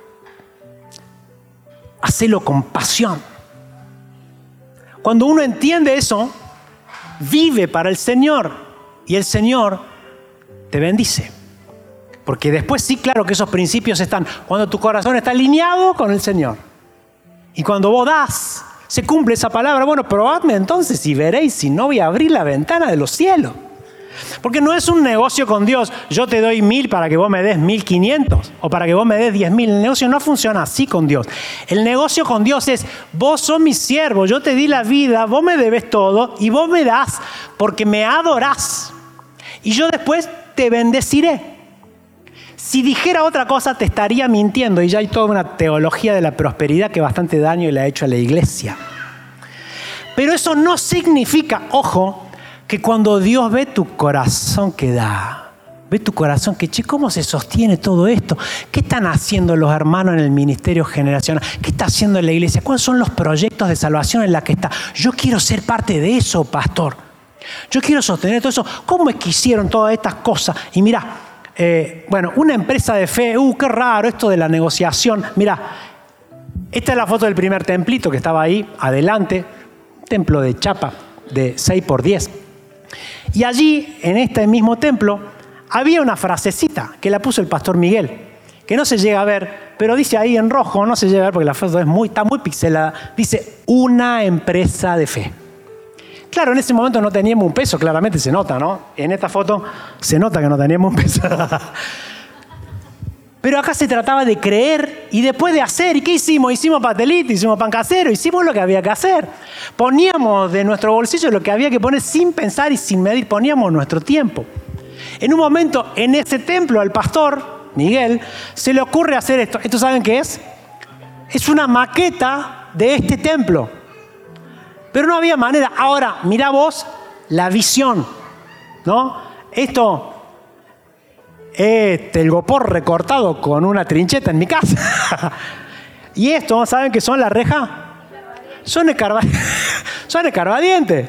Hacelo con pasión. Cuando uno entiende eso, vive para el Señor y el Señor te bendice. Porque después sí, claro que esos principios están cuando tu corazón está alineado con el Señor. Y cuando vos das, se cumple esa palabra. Bueno, probadme entonces y veréis si no voy a abrir la ventana de los cielos. Porque no es un negocio con Dios. Yo te doy mil para que vos me des mil quinientos o para que vos me des diez mil. El negocio no funciona así con Dios. El negocio con Dios es, vos sos mi siervo, yo te di la vida, vos me debes todo y vos me das porque me adorás. Y yo después te bendeciré. Si dijera otra cosa te estaría mintiendo y ya hay toda una teología de la prosperidad que bastante daño le ha hecho a la iglesia. Pero eso no significa, ojo, que cuando Dios ve tu corazón que da, ve tu corazón que, che, ¿cómo se sostiene todo esto? ¿Qué están haciendo los hermanos en el ministerio generacional? ¿Qué está haciendo la iglesia? ¿Cuáles son los proyectos de salvación en la que está? Yo quiero ser parte de eso, pastor. Yo quiero sostener todo eso. ¿Cómo es que hicieron todas estas cosas? Y mira, eh, bueno, una empresa de fe, uh, qué raro esto de la negociación. Mira, esta es la foto del primer templito que estaba ahí, adelante, un templo de chapa de seis por diez. Y allí, en este mismo templo, había una frasecita que la puso el pastor Miguel, que no se llega a ver, pero dice ahí en rojo, no se llega a ver porque la foto es muy, está muy pixelada, dice una empresa de fe. Claro, en ese momento no teníamos un peso, claramente se nota, ¿no? En esta foto se nota que no teníamos un peso. Pero acá se trataba de creer y después de hacer. ¿Y qué hicimos? Hicimos pastelito, hicimos pan casero, hicimos lo que había que hacer. Poníamos de nuestro bolsillo lo que había que poner sin pensar y sin medir. Poníamos nuestro tiempo. En un momento, en ese templo, al pastor Miguel se le ocurre hacer esto. ¿Esto saben qué es? Es una maqueta de este templo. Pero no había manera. Ahora, mirá vos la visión, ¿no? Esto... Este, el gopor recortado con una trincheta en mi casa. Y esto, ¿saben qué son las rejas? Son, escarba... son escarbadientes.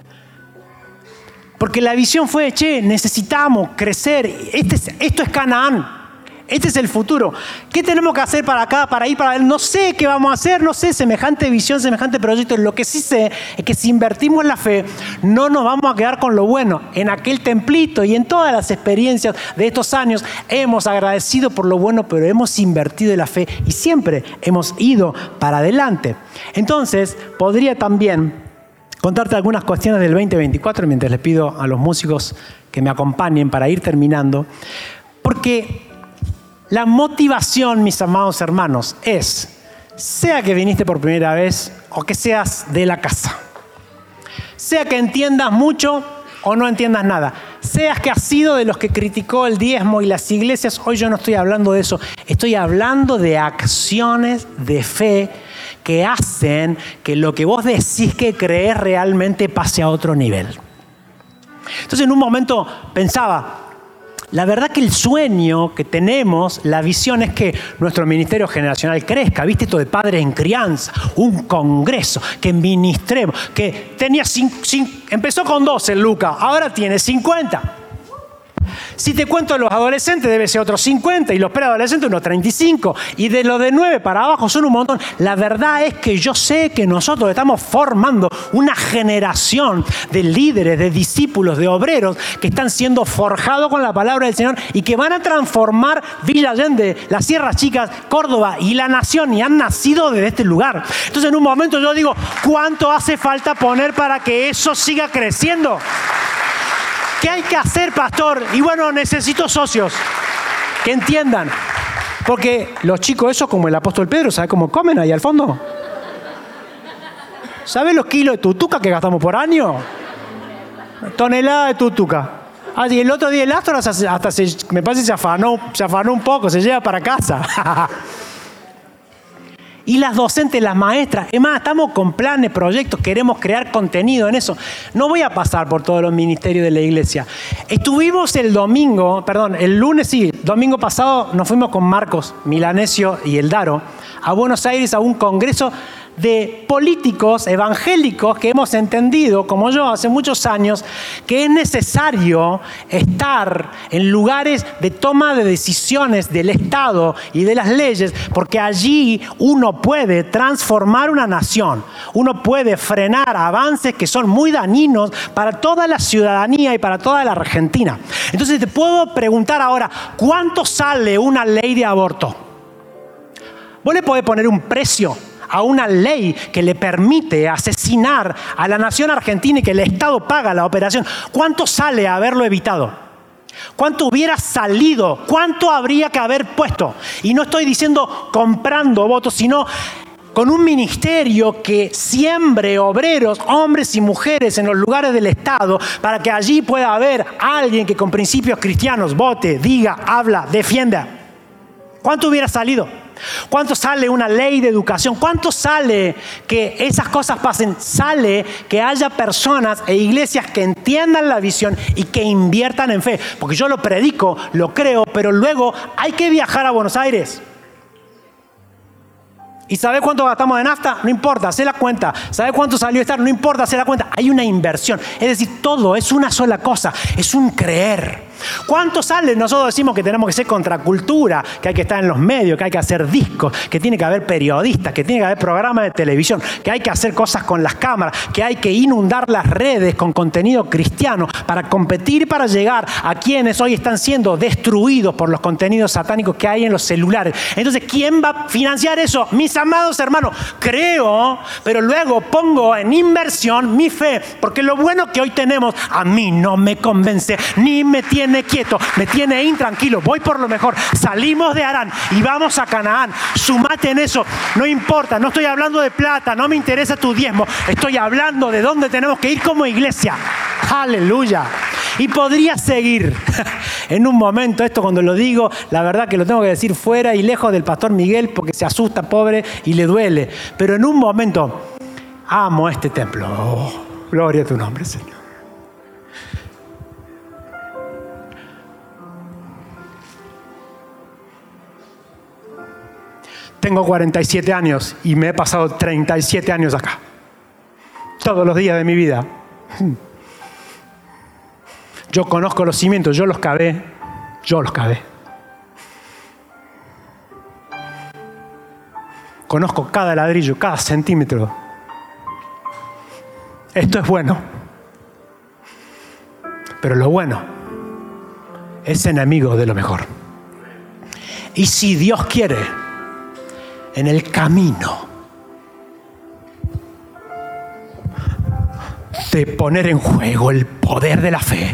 Porque la visión fue, che, necesitamos crecer. Este es, esto es Canaán. Este es el futuro. ¿Qué tenemos que hacer para acá, para ir para él? No sé qué vamos a hacer, no sé, semejante visión, semejante proyecto. Lo que sí sé es que si invertimos la fe, no nos vamos a quedar con lo bueno. En aquel templito y en todas las experiencias de estos años, hemos agradecido por lo bueno, pero hemos invertido en la fe y siempre hemos ido para adelante. Entonces, podría también contarte algunas cuestiones del veinte veinticuatro mientras les pido a los músicos que me acompañen para ir terminando. Porque la motivación, mis amados hermanos, es, sea que viniste por primera vez o que seas de la casa, sea que entiendas mucho o no entiendas nada, seas que has sido de los que criticó el diezmo y las iglesias, hoy yo no estoy hablando de eso, estoy hablando de acciones de fe que hacen que lo que vos decís que crees realmente pase a otro nivel. Entonces en un momento pensaba, la verdad que el sueño que tenemos, la visión es que nuestro ministerio generacional crezca. ¿Viste esto de padres en crianza? Un congreso, que ministremos, que tenía cinco, cinco, empezó con doce Lucas, ahora tiene cincuenta. Si te cuento los adolescentes debe ser otros cincuenta y los preadolescentes unos treinta y cinco y de los de nueve para abajo son un montón. La verdad es que yo sé que nosotros estamos formando una generación de líderes, de discípulos, de obreros que están siendo forjados con la palabra del Señor y que van a transformar Villa Allende, las Sierras Chicas, Córdoba y la nación y han nacido desde este lugar. Entonces en un momento yo digo, ¿cuánto hace falta poner para que eso siga creciendo? ¿Qué hay que hacer, pastor? Y bueno, necesito socios que entiendan. Porque los chicos esos, como el apóstol Pedro, ¿sabes cómo comen ahí al fondo? ¿Sabes los kilos de tutuca que gastamos por año? Tonelada de tutuca. Ah, y el otro día el Astor hasta, hasta se, me parece que se afanó, se afanó un poco, se lleva para casa. Y las docentes, las maestras, es más, estamos con planes, proyectos, queremos crear contenido en eso. No voy a pasar por todos los ministerios de la iglesia. Estuvimos el domingo, perdón, el lunes sí, domingo pasado nos fuimos con Marcos Milanesio y Eldaro a Buenos Aires a un congreso de políticos evangélicos que hemos entendido, como yo, hace muchos años, que es necesario estar en lugares de toma de decisiones del Estado y de las leyes, porque allí uno puede transformar una nación, uno puede frenar avances que son muy dañinos para toda la ciudadanía y para toda la Argentina. Entonces te puedo preguntar ahora, ¿cuánto sale una ley de aborto? Vos le podés poner un precio a una ley que le permite asesinar a la nación argentina y que el Estado paga la operación. ¿Cuánto sale haberlo evitado? ¿Cuánto hubiera salido? ¿Cuánto habría que haber puesto? Y no estoy diciendo comprando votos, sino con un ministerio que siembre obreros, hombres y mujeres en los lugares del Estado para que allí pueda haber alguien que con principios cristianos vote, diga, habla, defienda. ¿Cuánto hubiera salido? ¿Cuánto sale una ley de educación? ¿Cuánto sale que esas cosas pasen? Sale que haya personas e iglesias que entiendan la visión y que inviertan en fe. Porque yo lo predico, lo creo, pero luego hay que viajar a Buenos Aires. ¿Y sabe cuánto gastamos de nafta? No importa, hace la cuenta. ¿Sabe cuánto salió estar? No importa, hace la cuenta. Hay una inversión. Es decir, todo es una sola cosa. Es un creer. ¿Cuánto sale? Nosotros decimos que tenemos que ser contracultura, que hay que estar en los medios, que hay que hacer discos, que tiene que haber periodistas, que tiene que haber programas de televisión, que hay que hacer cosas con las cámaras, que hay que inundar las redes con contenido cristiano para competir, para llegar a quienes hoy están siendo destruidos por los contenidos satánicos que hay en los celulares. Entonces, ¿quién va a financiar eso? Mis amados hermanos, creo, pero luego pongo en inversión mi fe, porque lo bueno que hoy tenemos a mí no me convence, ni me tiene tiene quieto, me tiene intranquilo, voy por lo mejor. Salimos de Harán y vamos a Canaán. Sumate en eso, no importa, no estoy hablando de plata, no me interesa tu diezmo, estoy hablando de dónde tenemos que ir como iglesia. Aleluya. Y podría seguir. En un momento, esto cuando lo digo, la verdad que lo tengo que decir fuera y lejos del pastor Miguel porque se asusta, pobre, y le duele. Pero en un momento, amo este templo. Oh, gloria a tu nombre, Señor. Tengo cuarenta y siete años y me he pasado treinta y siete años acá. Todos los días de mi vida. Yo conozco los cimientos, yo los cavé, yo los cavé. Conozco cada ladrillo, cada centímetro. Esto es bueno. Pero lo bueno es enemigo de lo mejor. Y si Dios quiere, en el camino de poner en juego el poder de la fe,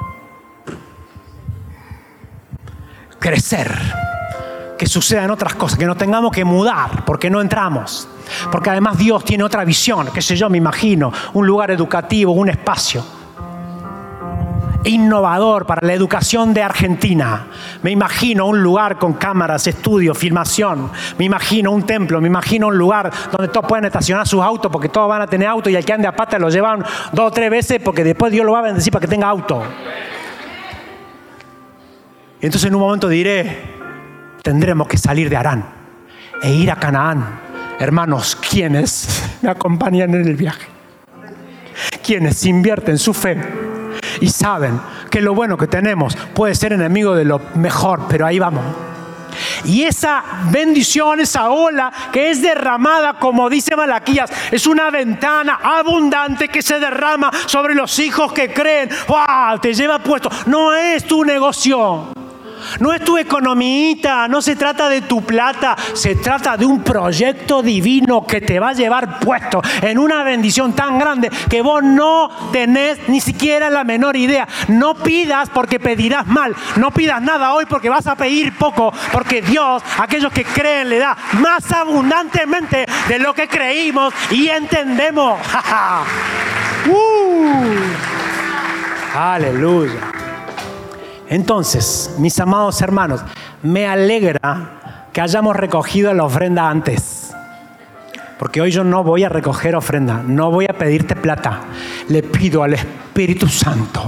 crecer, que sucedan otras cosas, que no tengamos que mudar porque no entramos, porque además Dios tiene otra visión, qué sé yo, me imagino, un lugar educativo, un espacio innovador para la educación de Argentina. Me imagino un lugar con cámaras, estudios, filmación. Me imagino un templo, me imagino un lugar donde todos pueden estacionar sus autos porque todos van a tener auto y el que ande a pata lo llevan dos o tres veces porque después Dios lo va a bendecir para que tenga auto. Y entonces en un momento diré, tendremos que salir de Harán e ir a Canaán. Hermanos, ¿quiénes me acompañan en el viaje? ¿Quiénes invierten su fe y saben que lo bueno que tenemos puede ser enemigo de lo mejor, pero ahí vamos? Y esa bendición, esa ola que es derramada, como dice Malaquías, es una ventana abundante que se derrama sobre los hijos que creen. ¡Wow! Te lleva puesto. No es tu negocio. No es tu economita, no se trata de tu plata, se trata de un proyecto divino que te va a llevar puesto en una bendición tan grande que vos no tenés ni siquiera la menor idea. No pidas porque pedirás mal, no pidas nada hoy porque vas a pedir poco, porque Dios a aquellos que creen le da más abundantemente de lo que creímos y entendemos. uh. Aleluya. Entonces, mis amados hermanos, me alegra que hayamos recogido la ofrenda antes. Porque hoy yo no voy a recoger ofrenda, no voy a pedirte plata. Le pido al Espíritu Santo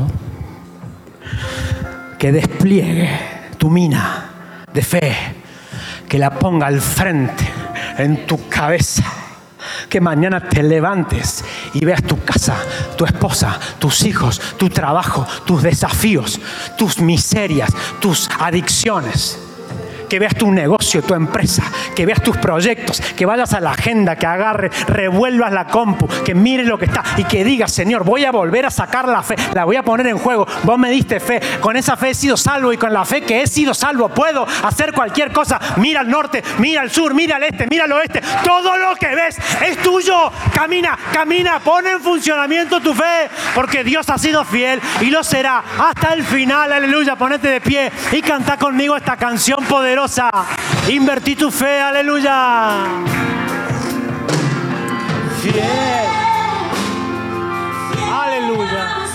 que despliegue tu mina de fe, que la ponga al frente en tu cabeza. Que mañana te levantes y veas tu casa, tu esposa, tus hijos, tu trabajo, tus desafíos, tus miserias, tus adicciones. Que veas tu negocio, tu empresa, que veas tus proyectos, que vayas a la agenda, que agarres, revuelvas la compu, que mires lo que está y que digas, Señor, voy a volver a sacar la fe, la voy a poner en juego. Vos me diste fe, con esa fe he sido salvo y con la fe que he sido salvo puedo hacer cualquier cosa. Mira al norte, mira al sur, mira al este, mira al oeste. Todo lo que ves es tuyo. Camina, camina, pon en funcionamiento tu fe, porque Dios ha sido fiel y lo será hasta el final. Aleluya, ponete de pie y canta conmigo esta canción poderosa. Invertí tu fe, aleluya. Fiel. Aleluya.